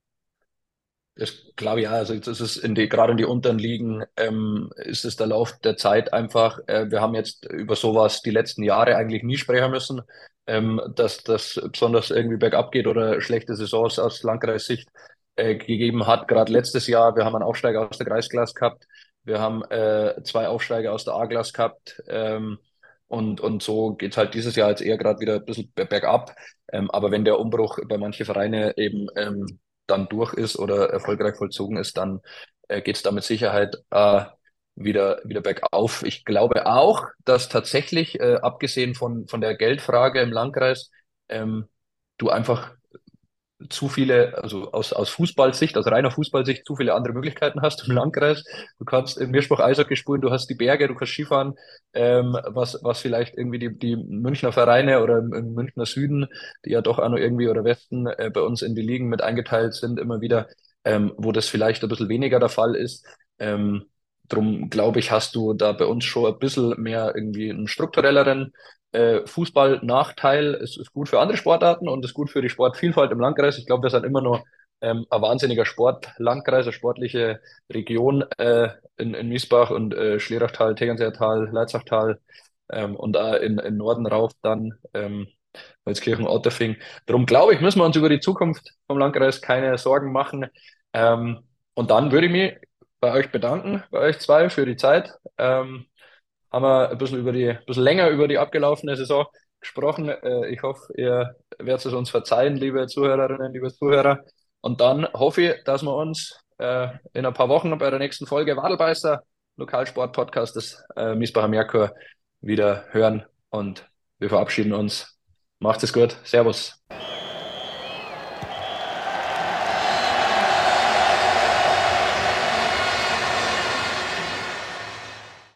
Das glaube ich ja, also das ist in die, gerade in die unteren Ligen, ähm, ist es der Lauf der Zeit einfach. Äh, wir haben jetzt über sowas die letzten Jahre eigentlich nie sprechen müssen, ähm, dass das besonders irgendwie bergab geht oder schlechte Saisons aus Landkreissicht äh, gegeben hat. Gerade letztes Jahr, wir haben einen Aufsteiger aus der Kreisklasse gehabt, wir haben äh, zwei Aufsteiger aus der A-Klasse gehabt, ähm, und, und so geht's halt dieses Jahr jetzt eher gerade wieder ein bisschen bergab. Ähm, aber wenn der Umbruch bei manchen Vereinen eben ähm, dann durch ist oder erfolgreich vollzogen ist, dann äh, geht es da mit Sicherheit äh, wieder, wieder bergauf. Ich glaube auch, dass tatsächlich, äh, abgesehen von, von der Geldfrage im Landkreis, ähm, du einfach zu viele, also aus, aus Fußballsicht, aus reiner Fußballsicht, zu viele andere Möglichkeiten hast im Landkreis. Du kannst im Meerspach Eishockey spielen, du hast die Berge, du kannst Skifahren, ähm, was, was vielleicht irgendwie die, die Münchner Vereine oder im, im Münchner Süden, die ja doch auch noch irgendwie oder Westen äh, bei uns in die Ligen mit eingeteilt sind, immer wieder, ähm, wo das vielleicht ein bisschen weniger der Fall ist. Ähm, Drum glaube ich, hast du da bei uns schon ein bisschen mehr irgendwie einen strukturelleren äh, Fußball-Nachteil. Es ist gut für andere Sportarten und ist gut für die Sportvielfalt im Landkreis. Ich glaube, wir sind immer noch ähm, ein wahnsinniger Sportlandkreis, eine sportliche Region äh, in, in Miesbach und äh, Schlierachtal, Tegernseertal, Leitzachtal, ähm, und da in, in Norden rauf dann ähm, Holzkirchen, Otterfing. Darum glaube ich, müssen wir uns über die Zukunft vom Landkreis keine Sorgen machen. Ähm, und dann würde ich mich bei euch bedanken, bei euch zwei für die Zeit. Ähm, haben wir ein bisschen über die, ein bisschen länger über die abgelaufene Saison gesprochen. Äh, ich hoffe, ihr werdet es uns verzeihen, liebe Zuhörerinnen, liebe Zuhörer. Und dann hoffe ich, dass wir uns äh, in ein paar Wochen bei der nächsten Folge Wadelbeister, Lokalsport-Podcast des äh, Miesbacher Merkur, wieder hören. Und wir verabschieden uns. Macht es gut. Servus.